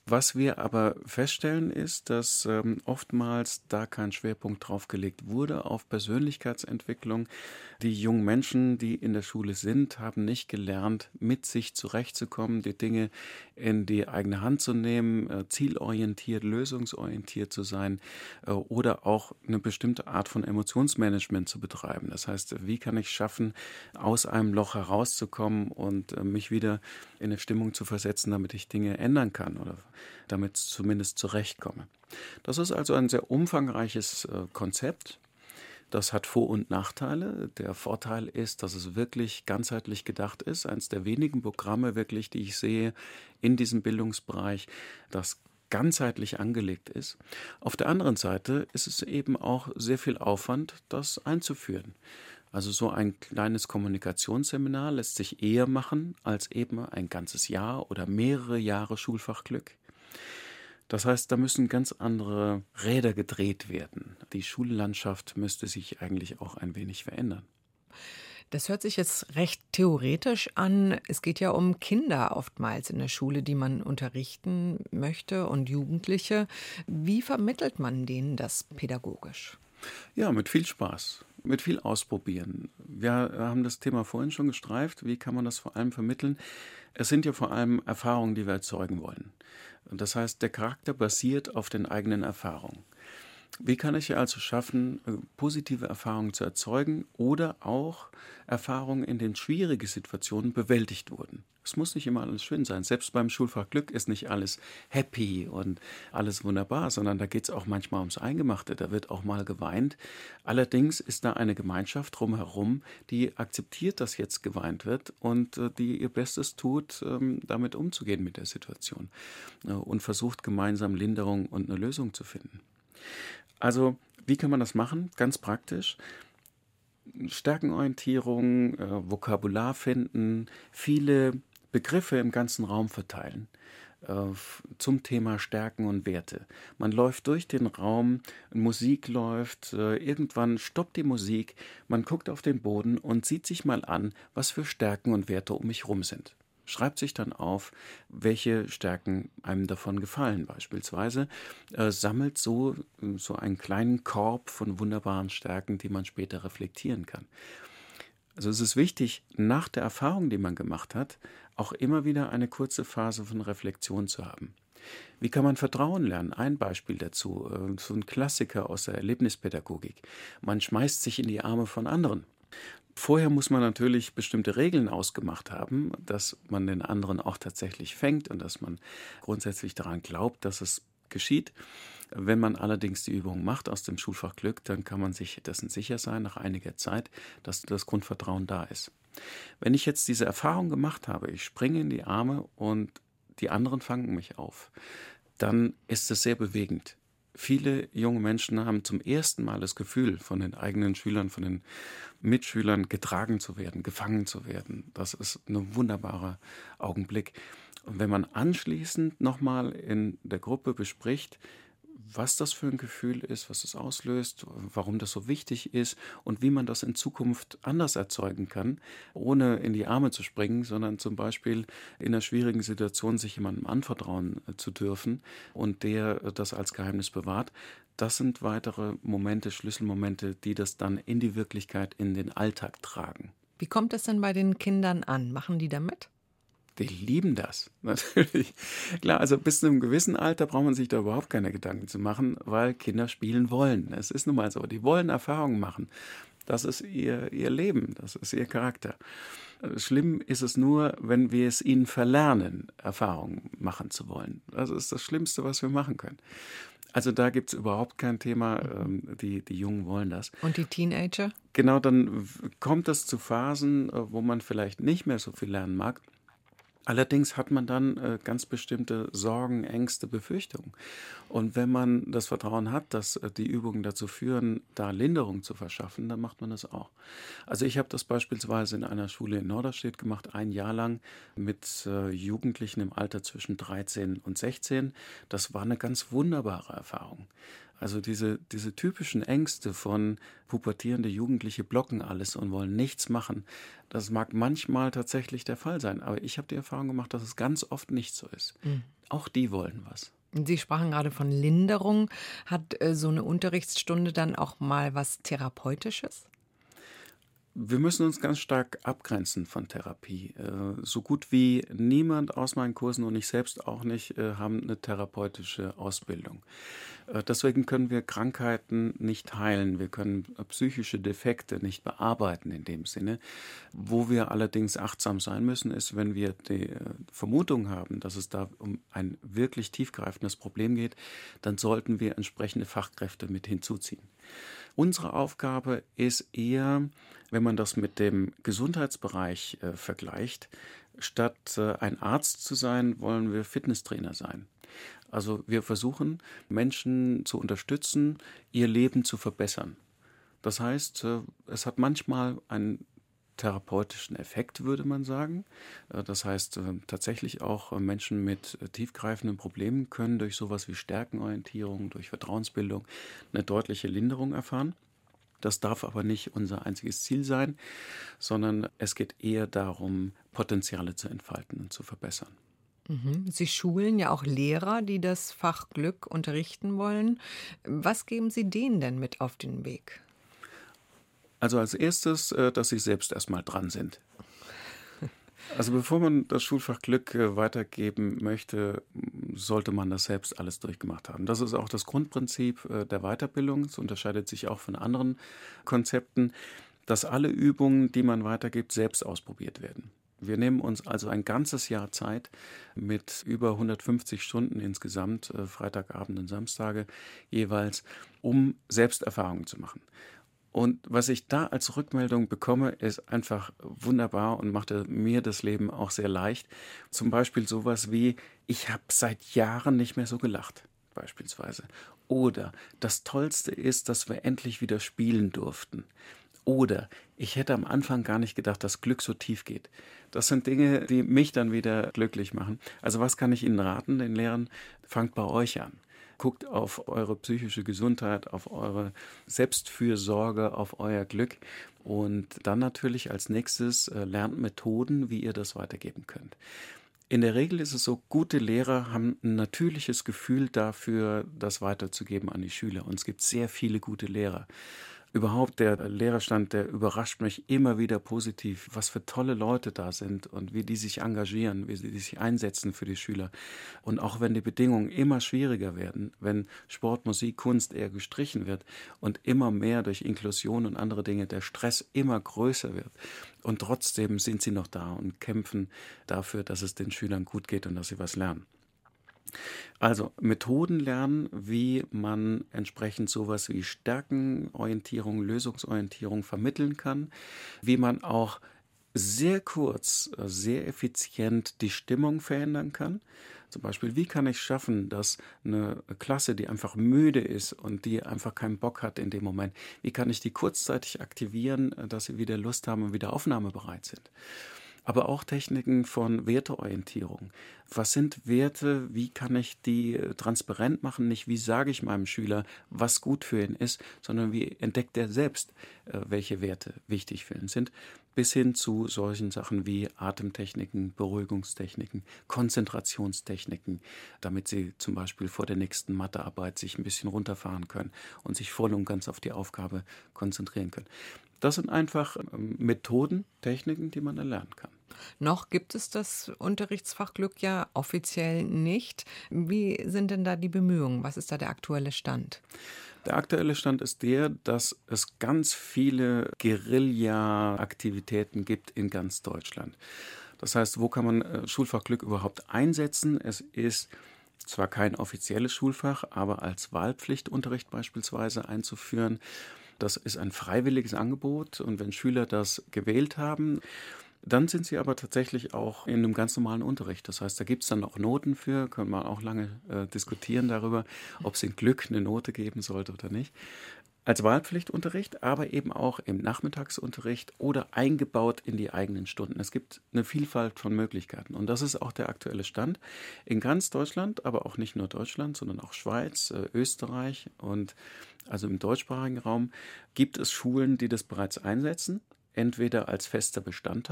S2: Was wir aber feststellen, ist, dass ähm, oftmals da kein Schwerpunkt drauf gelegt wurde auf Persönlichkeitsentwicklung. Die jungen Menschen, die in der Schule sind, haben nicht gelernt, mit sich zurechtzukommen, die Dinge in die eigene Hand zu nehmen, äh, zielorientiert, lösungsorientiert zu sein äh, oder auch eine bestimmte Art von Emotionsmanagement zu betreiben. Das heißt, wie kann ich schaffen, aus einem Loch herauszukommen und äh, mich wieder in eine Stimmung zu versetzen, damit ich Dinge ändern kann oder damit zumindest zurechtkomme. Das ist also ein sehr umfangreiches äh, Konzept. Das hat Vor- und Nachteile. Der Vorteil ist, dass es wirklich ganzheitlich gedacht ist. Eines der wenigen Programme wirklich, die ich sehe in diesem Bildungsbereich, das ganzheitlich angelegt ist. Auf der anderen Seite ist es eben auch sehr viel Aufwand, das einzuführen. Also so ein kleines Kommunikationsseminar lässt sich eher machen als eben ein ganzes Jahr oder mehrere Jahre Schulfachglück. Das heißt, da müssen ganz andere Räder gedreht werden. Die Schullandschaft müsste sich eigentlich auch ein wenig verändern.
S1: Das hört sich jetzt recht theoretisch an. Es geht ja um Kinder oftmals in der Schule, die man unterrichten möchte und Jugendliche. Wie vermittelt man denen das pädagogisch?
S2: Ja, mit viel Spaß, mit viel Ausprobieren. Wir haben das Thema vorhin schon gestreift. Wie kann man das vor allem vermitteln? Es sind ja vor allem Erfahrungen, die wir erzeugen wollen. Das heißt, der Charakter basiert auf den eigenen Erfahrungen. Wie kann ich also schaffen, positive Erfahrungen zu erzeugen oder auch Erfahrungen, in denen schwierige Situationen bewältigt wurden? Es muss nicht immer alles schön sein. Selbst beim Schulfach Glück ist nicht alles happy und alles wunderbar, sondern da geht es auch manchmal ums Eingemachte. Da wird auch mal geweint. Allerdings ist da eine Gemeinschaft drumherum, die akzeptiert, dass jetzt geweint wird und äh, die ihr Bestes tut, ähm, damit umzugehen mit der Situation äh, und versucht gemeinsam Linderung und eine Lösung zu finden. Also, wie kann man das machen? Ganz praktisch. Stärkenorientierung, äh, Vokabular finden, viele Begriffe im ganzen Raum verteilen äh, zum Thema Stärken und Werte. Man läuft durch den Raum, Musik läuft, äh, irgendwann stoppt die Musik, man guckt auf den Boden und sieht sich mal an, was für Stärken und Werte um mich herum sind. Schreibt sich dann auf, welche Stärken einem davon gefallen beispielsweise, äh, sammelt so, so einen kleinen Korb von wunderbaren Stärken, die man später reflektieren kann. Also es ist wichtig, nach der Erfahrung, die man gemacht hat, auch immer wieder eine kurze Phase von Reflexion zu haben. Wie kann man Vertrauen lernen? Ein Beispiel dazu, äh, so ein Klassiker aus der Erlebnispädagogik. Man schmeißt sich in die Arme von anderen. Vorher muss man natürlich bestimmte Regeln ausgemacht haben, dass man den anderen auch tatsächlich fängt und dass man grundsätzlich daran glaubt, dass es geschieht. Wenn man allerdings die Übung macht aus dem Schulfach Glück, dann kann man sich dessen sicher sein, nach einiger Zeit, dass das Grundvertrauen da ist. Wenn ich jetzt diese Erfahrung gemacht habe, ich springe in die Arme und die anderen fangen mich auf, dann ist es sehr bewegend. Viele junge Menschen haben zum ersten Mal das Gefühl, von den eigenen Schülern, von den Mitschülern getragen zu werden, gefangen zu werden. Das ist ein wunderbarer Augenblick. Und wenn man anschließend nochmal in der Gruppe bespricht, was das für ein Gefühl ist, was es auslöst, warum das so wichtig ist und wie man das in Zukunft anders erzeugen kann, ohne in die Arme zu springen, sondern zum Beispiel in einer schwierigen Situation sich jemandem anvertrauen zu dürfen und der das als Geheimnis bewahrt. Das sind weitere Momente, Schlüsselmomente, die das dann in die Wirklichkeit, in den Alltag tragen.
S1: Wie kommt es denn bei den Kindern an? Machen die da mit?
S2: Die lieben das, natürlich. Klar, also bis zu einem gewissen Alter braucht man sich da überhaupt keine Gedanken zu machen, weil Kinder spielen wollen. Es ist nun mal so, die wollen Erfahrungen machen. Das ist ihr, ihr Leben, das ist ihr Charakter. Schlimm ist es nur, wenn wir es ihnen verlernen, Erfahrungen machen zu wollen. Das ist das Schlimmste, was wir machen können. Also da gibt es überhaupt kein Thema, ähm, die, die Jungen wollen das.
S1: Und die Teenager?
S2: Genau, dann kommt es zu Phasen, wo man vielleicht nicht mehr so viel lernen mag. Allerdings hat man dann äh, ganz bestimmte Sorgen, Ängste, Befürchtungen. Und wenn man das Vertrauen hat, dass äh, die Übungen dazu führen, da Linderung zu verschaffen, dann macht man das auch. Also ich habe das beispielsweise in einer Schule in Norderstedt gemacht, ein Jahr lang mit äh, Jugendlichen im Alter zwischen dreizehn und sechzehn. Das war eine ganz wunderbare Erfahrung. Also diese, diese typischen Ängste von pubertierende Jugendliche blocken alles und wollen nichts machen, das mag manchmal tatsächlich der Fall sein. Aber ich habe die Erfahrung gemacht, dass es ganz oft nicht so ist. Mhm. Auch die wollen was.
S1: Sie sprachen gerade von Linderung. Hat äh, so eine Unterrichtsstunde dann auch mal was Therapeutisches?
S2: Wir müssen uns ganz stark abgrenzen von Therapie. Äh, So gut wie niemand aus meinen Kursen und ich selbst auch nicht äh, haben eine therapeutische Ausbildung. Äh, Deswegen können wir Krankheiten nicht heilen. Wir können äh, psychische Defekte nicht bearbeiten in dem Sinne. Wo wir allerdings achtsam sein müssen, ist, wenn wir die äh, Vermutung haben, dass es da um ein wirklich tiefgreifendes Problem geht, dann sollten wir entsprechende Fachkräfte mit hinzuziehen. Unsere Aufgabe ist eher, wenn man das mit dem Gesundheitsbereich äh, vergleicht, statt äh, ein Arzt zu sein, wollen wir Fitnesstrainer sein. Also wir versuchen, Menschen zu unterstützen, ihr Leben zu verbessern. Das heißt, äh, es hat manchmal einen therapeutischen Effekt, würde man sagen. Äh, Das heißt, äh, tatsächlich auch äh, Menschen mit äh, tiefgreifenden Problemen können durch sowas wie Stärkenorientierung, durch Vertrauensbildung eine deutliche Linderung erfahren. Das darf aber nicht unser einziges Ziel sein, sondern es geht eher darum, Potenziale zu entfalten und zu verbessern.
S1: Mhm. Sie schulen ja auch Lehrer, die das Fach Glück unterrichten wollen. Was geben Sie denen denn mit auf den Weg?
S2: Also als erstes, äh, dass sie selbst erstmal dran sind. Also bevor man das Schulfach Glück äh, weitergeben möchte, m, sollte man das selbst alles durchgemacht haben. Das ist auch das Grundprinzip äh, der Weiterbildung. Es unterscheidet sich auch von anderen Konzepten, dass alle Übungen, die man weitergibt, selbst ausprobiert werden. Wir nehmen uns also ein ganzes Jahr Zeit mit über hundertfünfzig Stunden insgesamt, äh, Freitagabend und Samstage jeweils, um Selbsterfahrungen zu machen. Und was ich da als Rückmeldung bekomme, ist einfach wunderbar und machte mir das Leben auch sehr leicht. Zum Beispiel sowas wie, ich habe seit Jahren nicht mehr so gelacht, beispielsweise. Oder das Tollste ist, dass wir endlich wieder spielen durften. Oder ich hätte am Anfang gar nicht gedacht, dass Glück so tief geht. Das sind Dinge, die mich dann wieder glücklich machen. Also was kann ich Ihnen raten, den Lehrern? Fangt bei euch an. Guckt auf eure psychische Gesundheit, auf eure Selbstfürsorge, auf euer Glück und dann natürlich als nächstes äh, lernt Methoden, wie ihr das weitergeben könnt. In der Regel ist es so, gute Lehrer haben ein natürliches Gefühl dafür, das weiterzugeben an die Schüler. Und es gibt sehr viele gute Lehrer. Überhaupt der Lehrerstand, der überrascht mich immer wieder positiv, was für tolle Leute da sind und wie die sich engagieren, wie sie sich einsetzen für die Schüler. Und auch wenn die Bedingungen immer schwieriger werden, wenn Sport, Musik, Kunst eher gestrichen wird und immer mehr durch Inklusion und andere Dinge der Stress immer größer wird. Und trotzdem sind sie noch da und kämpfen dafür, dass es den Schülern gut geht und dass sie was lernen. Also Methoden lernen, wie man entsprechend sowas wie Stärkenorientierung, Lösungsorientierung vermitteln kann, wie man auch sehr kurz, äh, sehr effizient die Stimmung verändern kann. Zum Beispiel, wie kann ich schaffen, dass eine Klasse, die einfach müde ist und die einfach keinen Bock hat in dem Moment, wie kann ich die kurzzeitig aktivieren, äh, dass sie wieder Lust haben und wieder aufnahmebereit sind? Aber auch Techniken von Werteorientierung. Was sind Werte? Wie kann ich die äh, transparent machen? Nicht, wie sage ich meinem Schüler, was gut für ihn ist, sondern wie entdeckt er selbst, äh, welche Werte wichtig für ihn sind. Bis hin zu solchen Sachen wie Atemtechniken, Beruhigungstechniken, Konzentrationstechniken, damit sie zum Beispiel vor der nächsten Mathearbeit sich ein bisschen runterfahren können und sich voll und ganz auf die Aufgabe konzentrieren können. Das sind einfach ähm, Methoden, Techniken, die man erlernen kann.
S1: Noch gibt es das Unterrichtsfach Glück ja offiziell nicht. Wie sind denn da die Bemühungen? Was ist da der aktuelle Stand?
S2: Der aktuelle Stand ist der, dass es ganz viele Guerilla-Aktivitäten gibt in ganz Deutschland. Das heißt, wo kann man äh, Schulfach Glück überhaupt einsetzen? Es ist zwar kein offizielles Schulfach, aber als Wahlpflichtunterricht beispielsweise einzuführen. Das ist ein freiwilliges Angebot und wenn Schüler das gewählt haben, dann sind sie aber tatsächlich auch in einem ganz normalen Unterricht. Das heißt, da gibt es dann auch Noten für, können wir auch lange äh, diskutieren darüber, ob es in Glück eine Note geben sollte oder nicht. Als Wahlpflichtunterricht, aber eben auch im Nachmittagsunterricht oder eingebaut in die eigenen Stunden. Es gibt eine Vielfalt von Möglichkeiten und das ist auch der aktuelle Stand. In ganz Deutschland, aber auch nicht nur Deutschland, sondern auch Schweiz, äh, Österreich und also im deutschsprachigen Raum gibt es Schulen, die das bereits einsetzen. Entweder als fester Bestandteil,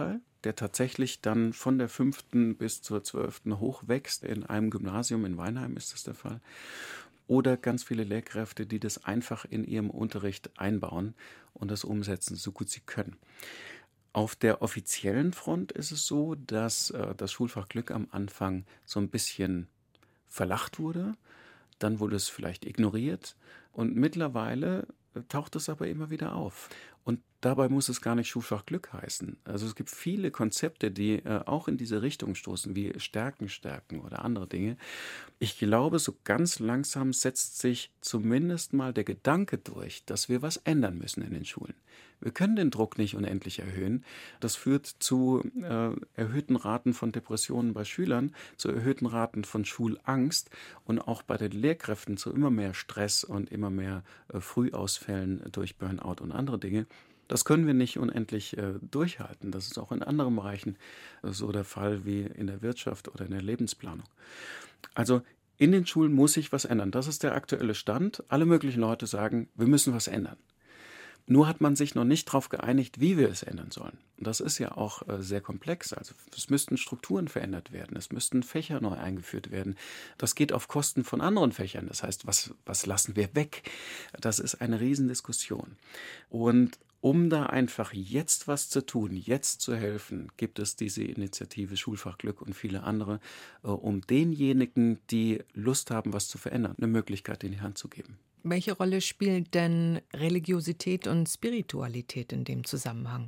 S2: der tatsächlich dann von der fünften bis zur zwölften hochwächst. In einem Gymnasium in Weinheim ist das der Fall. Oder ganz viele Lehrkräfte, die das einfach in ihrem Unterricht einbauen und das umsetzen, so gut sie können. Auf der offiziellen Front ist es so, dass äh, das Schulfach Glück am Anfang so ein bisschen verlacht wurde. Dann wurde es vielleicht ignoriert und mittlerweile äh, taucht es aber immer wieder auf. Und dabei muss es gar nicht Schulfach Glück heißen. Also es gibt viele Konzepte, die äh, auch in diese Richtung stoßen, wie Stärken stärken oder andere Dinge. Ich glaube, so ganz langsam setzt sich zumindest mal der Gedanke durch, dass wir was ändern müssen in den Schulen. Wir können den Druck nicht unendlich erhöhen. Das führt zu äh, erhöhten Raten von Depressionen bei Schülern, zu erhöhten Raten von Schulangst und auch bei den Lehrkräften zu immer mehr Stress und immer mehr äh, Frühausfällen durch Burnout und andere Dinge. Das können wir nicht unendlich äh, durchhalten. Das ist auch in anderen Bereichen äh, so der Fall wie in der Wirtschaft oder in der Lebensplanung. Also in den Schulen muss sich was ändern. Das ist der aktuelle Stand. Alle möglichen Leute sagen, wir müssen was ändern. Nur hat man sich noch nicht darauf geeinigt, wie wir es ändern sollen. Und das ist ja auch äh, sehr komplex. Also es müssten Strukturen verändert werden, es müssten Fächer neu eingeführt werden. Das geht auf Kosten von anderen Fächern. Das heißt, was, was lassen wir weg? Das ist eine Riesendiskussion. Und um da einfach jetzt was zu tun, jetzt zu helfen, gibt es diese Initiative Schulfach Glück und viele andere, äh, um denjenigen, die Lust haben, was zu verändern, eine Möglichkeit in die Hand zu geben.
S1: Welche Rolle spielt denn Religiosität und Spiritualität in dem Zusammenhang?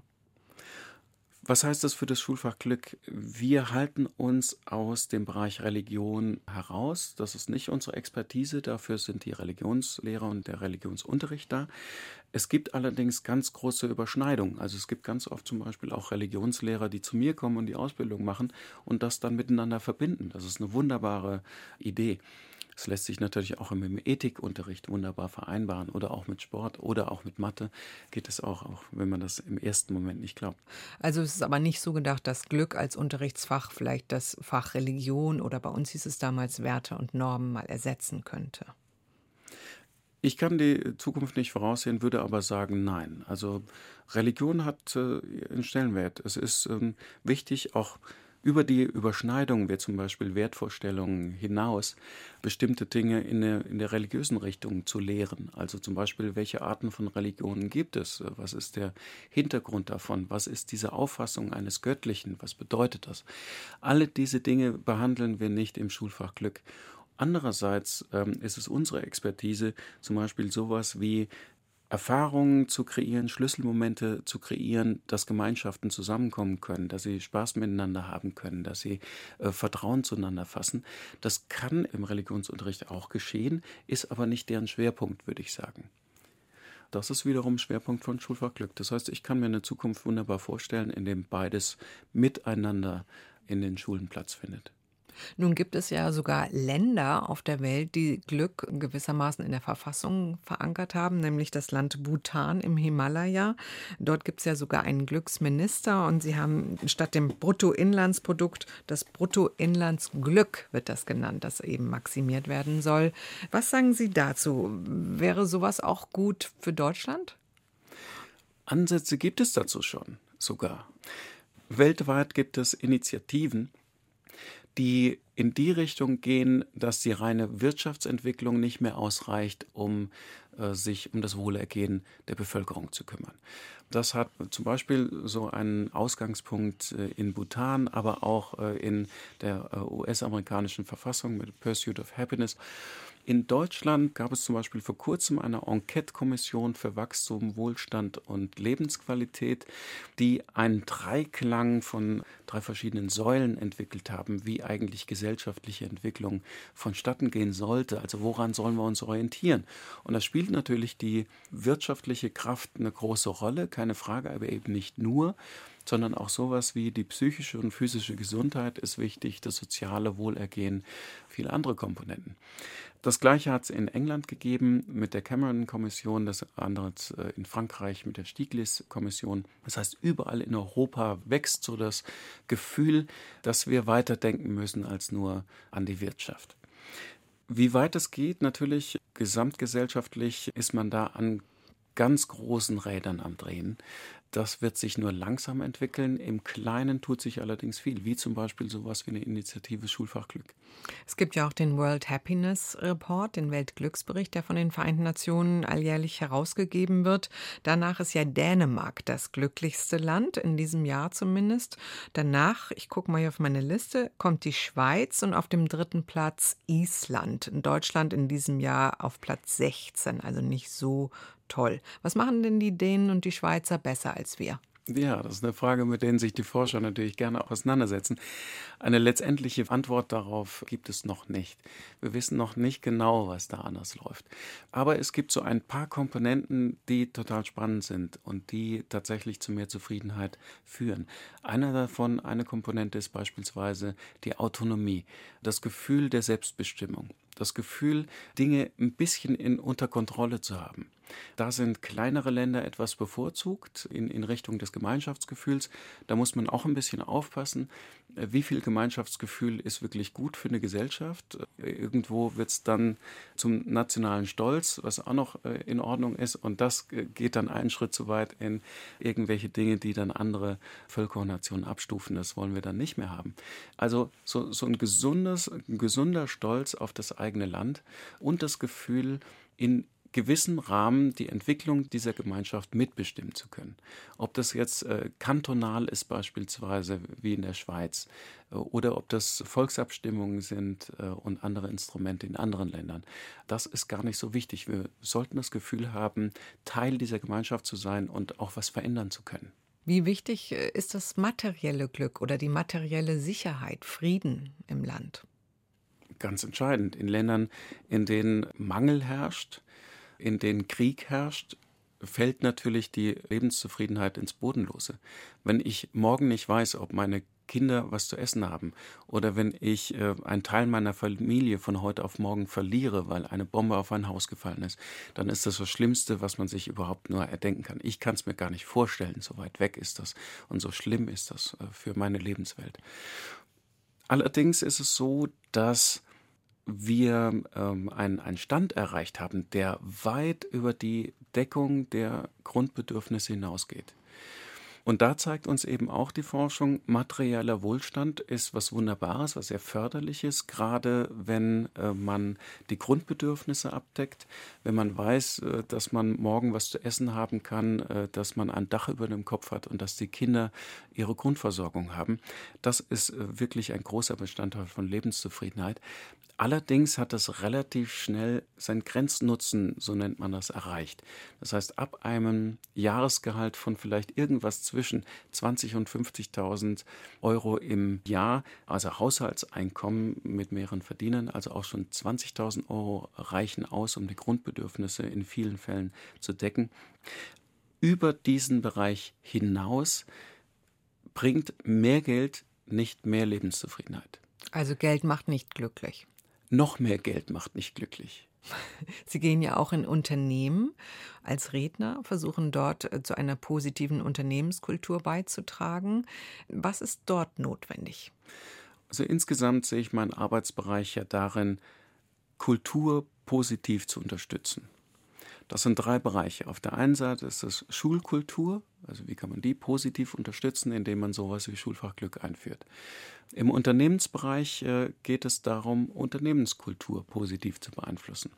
S2: Was heißt das für das Schulfach Glück? Wir halten uns aus dem Bereich Religion heraus. Das ist nicht unsere Expertise. Dafür sind die Religionslehrer und der Religionsunterricht da. Es gibt allerdings ganz große Überschneidungen. Also es gibt ganz oft zum Beispiel auch Religionslehrer, die zu mir kommen und die Ausbildung machen und das dann miteinander verbinden. Das ist eine wunderbare Idee. Es lässt sich natürlich auch im Ethikunterricht wunderbar vereinbaren oder auch mit Sport oder auch mit Mathe geht es auch, auch wenn man das im ersten Moment nicht glaubt.
S1: Also es ist aber nicht so gedacht, dass Glück als Unterrichtsfach vielleicht das Fach Religion oder bei uns hieß es damals Werte und Normen mal ersetzen könnte.
S2: Ich kann die Zukunft nicht voraussehen, würde aber sagen, nein. Also Religion hat äh, einen Stellenwert. Es ist ähm, wichtig, auch über die Überschneidung, wie zum Beispiel Wertvorstellungen hinaus, bestimmte Dinge in der, in der religiösen Richtung zu lehren. Also zum Beispiel, welche Arten von Religionen gibt es? Was ist der Hintergrund davon? Was ist diese Auffassung eines Göttlichen? Was bedeutet das? Alle diese Dinge behandeln wir nicht im Schulfach Glück. Andererseits ähm, ist es unsere Expertise, zum Beispiel sowas wie Erfahrungen zu kreieren, Schlüsselmomente zu kreieren, dass Gemeinschaften zusammenkommen können, dass sie Spaß miteinander haben können, dass sie äh, Vertrauen zueinander fassen. Das kann im Religionsunterricht auch geschehen, ist aber nicht deren Schwerpunkt, würde ich sagen. Das ist wiederum Schwerpunkt von Schulfach Glück. Das heißt, ich kann mir eine Zukunft wunderbar vorstellen, in dem beides miteinander in den Schulen Platz findet.
S1: Nun gibt es ja sogar Länder auf der Welt, die Glück gewissermaßen in der Verfassung verankert haben, nämlich das Land Bhutan im Himalaya. Dort gibt es ja sogar einen Glücksminister und sie haben statt dem Bruttoinlandsprodukt das Bruttoinlandsglück, wird das genannt, das eben maximiert werden soll. Was sagen Sie dazu? Wäre sowas auch gut für Deutschland?
S2: Ansätze gibt es dazu schon sogar. Weltweit gibt es Initiativen, die in die Richtung gehen, dass die reine Wirtschaftsentwicklung nicht mehr ausreicht, um äh, sich um das Wohlergehen der Bevölkerung zu kümmern. Das hat zum Beispiel so einen Ausgangspunkt äh, in Bhutan, aber auch äh, in der äh, U S-amerikanischen Verfassung mit Pursuit of Happiness. In Deutschland gab es zum Beispiel vor kurzem eine Enquete-Kommission für Wachstum, Wohlstand und Lebensqualität, die einen Dreiklang von drei verschiedenen Säulen entwickelt haben, wie eigentlich gesellschaftliche Entwicklung vonstatten gehen sollte. Also woran sollen wir uns orientieren? Und da spielt natürlich die wirtschaftliche Kraft eine große Rolle, keine Frage, aber eben nicht nur, sondern auch sowas wie die psychische und physische Gesundheit ist wichtig, das soziale Wohlergehen, viele andere Komponenten. Das Gleiche hat es in England gegeben mit der Cameron-Kommission, das andere in Frankreich mit der Stiglitz-Kommission. Das heißt, überall in Europa wächst so das Gefühl, dass wir weiterdenken müssen als nur an die Wirtschaft. Wie weit es geht, natürlich gesamtgesellschaftlich ist man da an ganz großen Rädern am Drehen. Das wird sich nur langsam entwickeln. Im Kleinen tut sich allerdings viel, wie zum Beispiel sowas wie eine Initiative Schulfachglück.
S1: Es gibt ja auch den World Happiness Report, den Weltglücksbericht, der von den Vereinten Nationen alljährlich herausgegeben wird. Danach ist ja Dänemark das glücklichste Land, in diesem Jahr zumindest. Danach, ich gucke mal hier auf meine Liste, kommt die Schweiz und auf dem dritten Platz Island. In Deutschland in diesem Jahr auf Platz sechzehn, also nicht so toll. Was machen denn die Dänen und die Schweizer besser als wir?
S2: Ja, das ist eine Frage, mit der sich die Forscher natürlich gerne auch auseinandersetzen. Eine letztendliche Antwort darauf gibt es noch nicht. Wir wissen noch nicht genau, was da anders läuft. Aber es gibt so ein paar Komponenten, die total spannend sind und die tatsächlich zu mehr Zufriedenheit führen. Einer davon, eine Komponente ist beispielsweise die Autonomie, das Gefühl der Selbstbestimmung. Das Gefühl, Dinge ein bisschen in, unter Kontrolle zu haben. Da sind kleinere Länder etwas bevorzugt in, in Richtung des Gemeinschaftsgefühls. Da muss man auch ein bisschen aufpassen, wie viel Gemeinschaftsgefühl ist wirklich gut für eine Gesellschaft. Irgendwo wird es dann zum nationalen Stolz, was auch noch in Ordnung ist. Und das geht dann einen Schritt zu weit in irgendwelche Dinge, die dann andere Völker und Nationen abstufen. Das wollen wir dann nicht mehr haben. Also so, so ein, gesundes, ein gesunder Stolz auf das eigene Land und das Gefühl, in gewissen Rahmen die Entwicklung dieser Gemeinschaft mitbestimmen zu können. Ob das jetzt äh, kantonal ist beispielsweise wie in der Schweiz äh, oder ob das Volksabstimmungen sind äh, und andere Instrumente in anderen Ländern. Das ist gar nicht so wichtig. Wir sollten das Gefühl haben, Teil dieser Gemeinschaft zu sein und auch was verändern zu können.
S1: Wie wichtig ist das materielle Glück oder die materielle Sicherheit, Frieden im Land?
S2: Ganz entscheidend. In Ländern, in denen Mangel herrscht, in denen Krieg herrscht, fällt natürlich die Lebenszufriedenheit ins Bodenlose. Wenn ich morgen nicht weiß, ob meine Kinder was zu essen haben oder wenn ich äh, einen Teil meiner Familie von heute auf morgen verliere, weil eine Bombe auf ein Haus gefallen ist, dann ist das das Schlimmste, was man sich überhaupt nur erdenken kann. Ich kann es mir gar nicht vorstellen, so weit weg ist das und so schlimm ist das äh, für meine Lebenswelt. Allerdings ist es so, dass wir ähm, einen, einen Stand erreicht haben, der weit über die Deckung der Grundbedürfnisse hinausgeht. Und da zeigt uns eben auch die Forschung, materieller Wohlstand ist was Wunderbares, was sehr Förderliches, gerade wenn äh, man die Grundbedürfnisse abdeckt, wenn man weiß, äh, dass man morgen was zu essen haben kann, äh, dass man ein Dach über dem Kopf hat und dass die Kinder ihre Grundversorgung haben. Das ist äh, wirklich ein großer Bestandteil von Lebenszufriedenheit. Allerdings hat das relativ schnell seinen Grenznutzen, so nennt man das, erreicht. Das heißt, ab einem Jahresgehalt von vielleicht irgendwas zwischen zwanzigtausend und fünfzigtausend Euro im Jahr, also Haushaltseinkommen mit mehreren Verdienern, also auch schon zwanzigtausend Euro reichen aus, um die Grundbedürfnisse in vielen Fällen zu decken. Über diesen Bereich hinaus bringt mehr Geld nicht mehr Lebenszufriedenheit.
S1: Also Geld macht nicht glücklich.
S2: Noch mehr Geld macht nicht glücklich.
S1: Sie gehen ja auch in Unternehmen als Redner, versuchen dort zu einer positiven Unternehmenskultur beizutragen. Was ist dort notwendig?
S2: Also insgesamt sehe ich meinen Arbeitsbereich ja darin, Kultur positiv zu unterstützen. Das sind drei Bereiche. Auf der einen Seite ist es Schulkultur, also wie kann man die positiv unterstützen, indem man sowas wie Schulfachglück einführt. Im Unternehmensbereich äh, geht es darum, Unternehmenskultur positiv zu beeinflussen.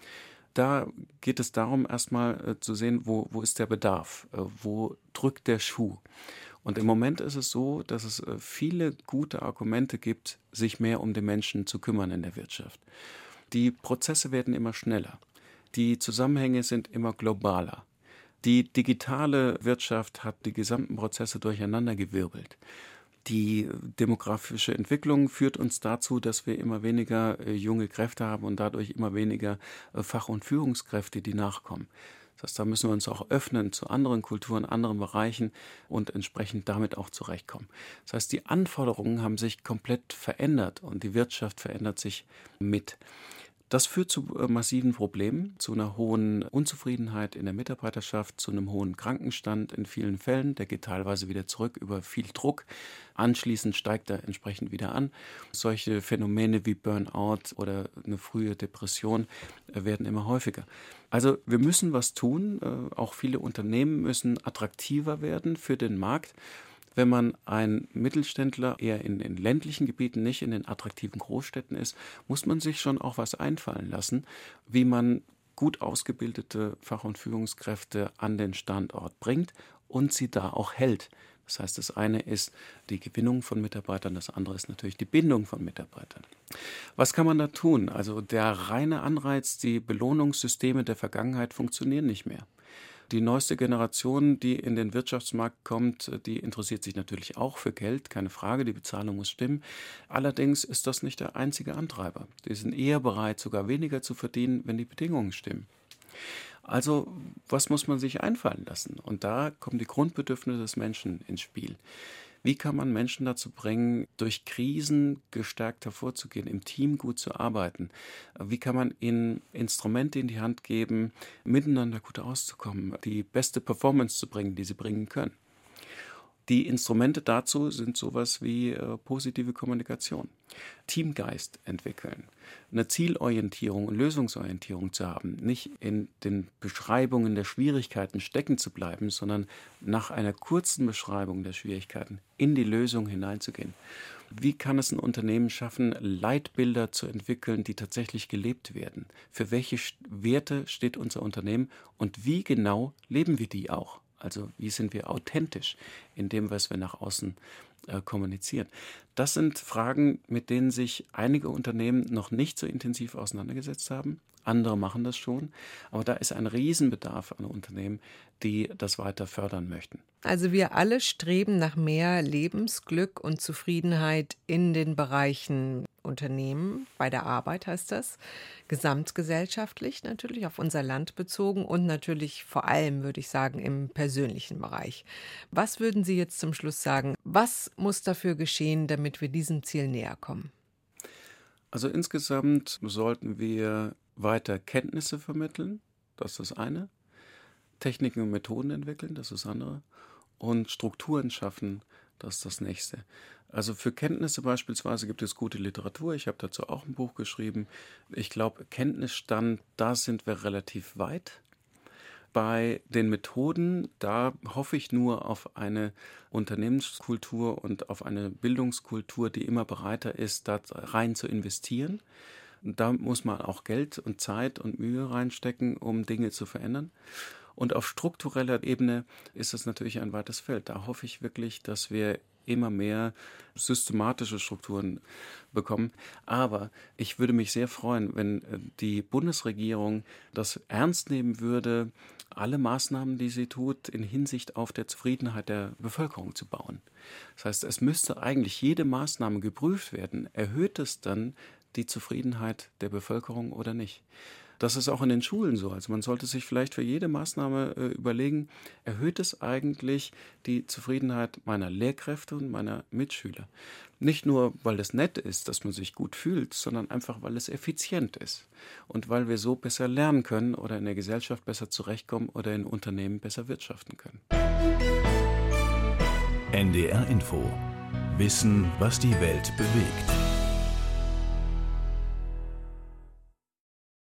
S2: Da geht es darum, erstmal äh, zu sehen, wo, wo ist der Bedarf, äh, wo drückt der Schuh. Und im Moment ist es so, dass es äh, viele gute Argumente gibt, sich mehr um den Menschen zu kümmern in der Wirtschaft. Die Prozesse werden immer schneller. Die Zusammenhänge sind immer globaler. Die digitale Wirtschaft hat die gesamten Prozesse durcheinandergewirbelt. Die demografische Entwicklung führt uns dazu, dass wir immer weniger äh, junge Kräfte haben und dadurch immer weniger äh, Fach- und Führungskräfte, die nachkommen. Das heißt, da müssen wir uns auch öffnen zu anderen Kulturen, anderen Bereichen und entsprechend damit auch zurechtkommen. Das heißt, die Anforderungen haben sich komplett verändert und die Wirtschaft verändert sich mit. Das führt zu äh, massiven Problemen, zu einer hohen Unzufriedenheit in der Mitarbeiterschaft, zu einem hohen Krankenstand in vielen Fällen. Der geht teilweise wieder zurück über viel Druck. Anschließend steigt er entsprechend wieder an. Solche Phänomene wie Burnout oder eine frühe Depression äh, werden immer häufiger. Also wir müssen was tun. Äh, auch viele Unternehmen müssen attraktiver werden für den Markt. Wenn man ein Mittelständler eher in, in ländlichen Gebieten, nicht in den attraktiven Großstädten ist, muss man sich schon auch was einfallen lassen, wie man gut ausgebildete Fach- und Führungskräfte an den Standort bringt und sie da auch hält. Das heißt, das eine ist die Gewinnung von Mitarbeitern, das andere ist natürlich die Bindung von Mitarbeitern. Was kann man da tun? Also der reine Anreiz, die Belohnungssysteme der Vergangenheit funktionieren nicht mehr. Die neueste Generation, die in den Wirtschaftsmarkt kommt, die interessiert sich natürlich auch für Geld, keine Frage, die Bezahlung muss stimmen. Allerdings ist das nicht der einzige Antreiber. Die sind eher bereit, sogar weniger zu verdienen, wenn die Bedingungen stimmen. Also, was muss man sich einfallen lassen? Und da kommen die Grundbedürfnisse des Menschen ins Spiel. Wie kann man Menschen dazu bringen, durch Krisen gestärkt hervorzugehen, im Team gut zu arbeiten? Wie kann man ihnen Instrumente in die Hand geben, miteinander gut auszukommen, die beste Performance zu bringen, die sie bringen können? Die Instrumente dazu sind sowas wie äh, positive Kommunikation, Teamgeist entwickeln, eine Zielorientierung und Lösungsorientierung zu haben, nicht in den Beschreibungen der Schwierigkeiten stecken zu bleiben, sondern nach einer kurzen Beschreibung der Schwierigkeiten in die Lösung hineinzugehen. Wie kann es ein Unternehmen schaffen, Leitbilder zu entwickeln, die tatsächlich gelebt werden? Für welche Werte steht unser Unternehmen und wie genau leben wir die auch? Also wie sind wir authentisch in dem, was wir nach außen äh, kommunizieren? Das sind Fragen, mit denen sich einige Unternehmen noch nicht so intensiv auseinandergesetzt haben. Andere machen das schon. Aber da ist ein Riesenbedarf an Unternehmen, die das weiter fördern möchten.
S1: Also wir alle streben nach mehr Lebensglück und Zufriedenheit in den Bereichen Unternehmen, bei der Arbeit heißt das, gesamtgesellschaftlich natürlich, auf unser Land bezogen und natürlich vor allem, würde ich sagen, im persönlichen Bereich. Was würden Sie jetzt zum Schluss sagen? Was muss dafür geschehen, damit wir diesem Ziel näher kommen?
S2: Also insgesamt sollten wir weiter Kenntnisse vermitteln, das ist das eine, Techniken und Methoden entwickeln, das ist das andere, und Strukturen schaffen, das ist das nächste. Also für Kenntnisse beispielsweise gibt es gute Literatur, ich habe dazu auch ein Buch geschrieben. Ich glaube, Kenntnisstand, da sind wir relativ weit. Bei den Methoden, da hoffe ich nur auf eine Unternehmenskultur und auf eine Bildungskultur, die immer bereiter ist, da rein zu investieren. Da muss man auch Geld und Zeit und Mühe reinstecken, um Dinge zu verändern. Und auf struktureller Ebene ist es natürlich ein weites Feld. Da hoffe ich wirklich, dass wir immer mehr systematische Strukturen bekommen. Aber ich würde mich sehr freuen, wenn die Bundesregierung das ernst nehmen würde, alle Maßnahmen, die sie tut, in Hinsicht auf der Zufriedenheit der Bevölkerung zu bauen. Das heißt, es müsste eigentlich jede Maßnahme geprüft werden. Erhöht es dann die Zufriedenheit der Bevölkerung oder nicht? Das ist auch in den Schulen so. Also man sollte sich vielleicht für jede Maßnahme äh, überlegen, erhöht es eigentlich die Zufriedenheit meiner Lehrkräfte und meiner Mitschüler? Nicht nur, weil es nett ist, dass man sich gut fühlt, sondern einfach, weil es effizient ist und weil wir so besser lernen können oder in der Gesellschaft besser zurechtkommen oder in Unternehmen besser wirtschaften können.
S4: N D R Info. Wissen, was die Welt bewegt.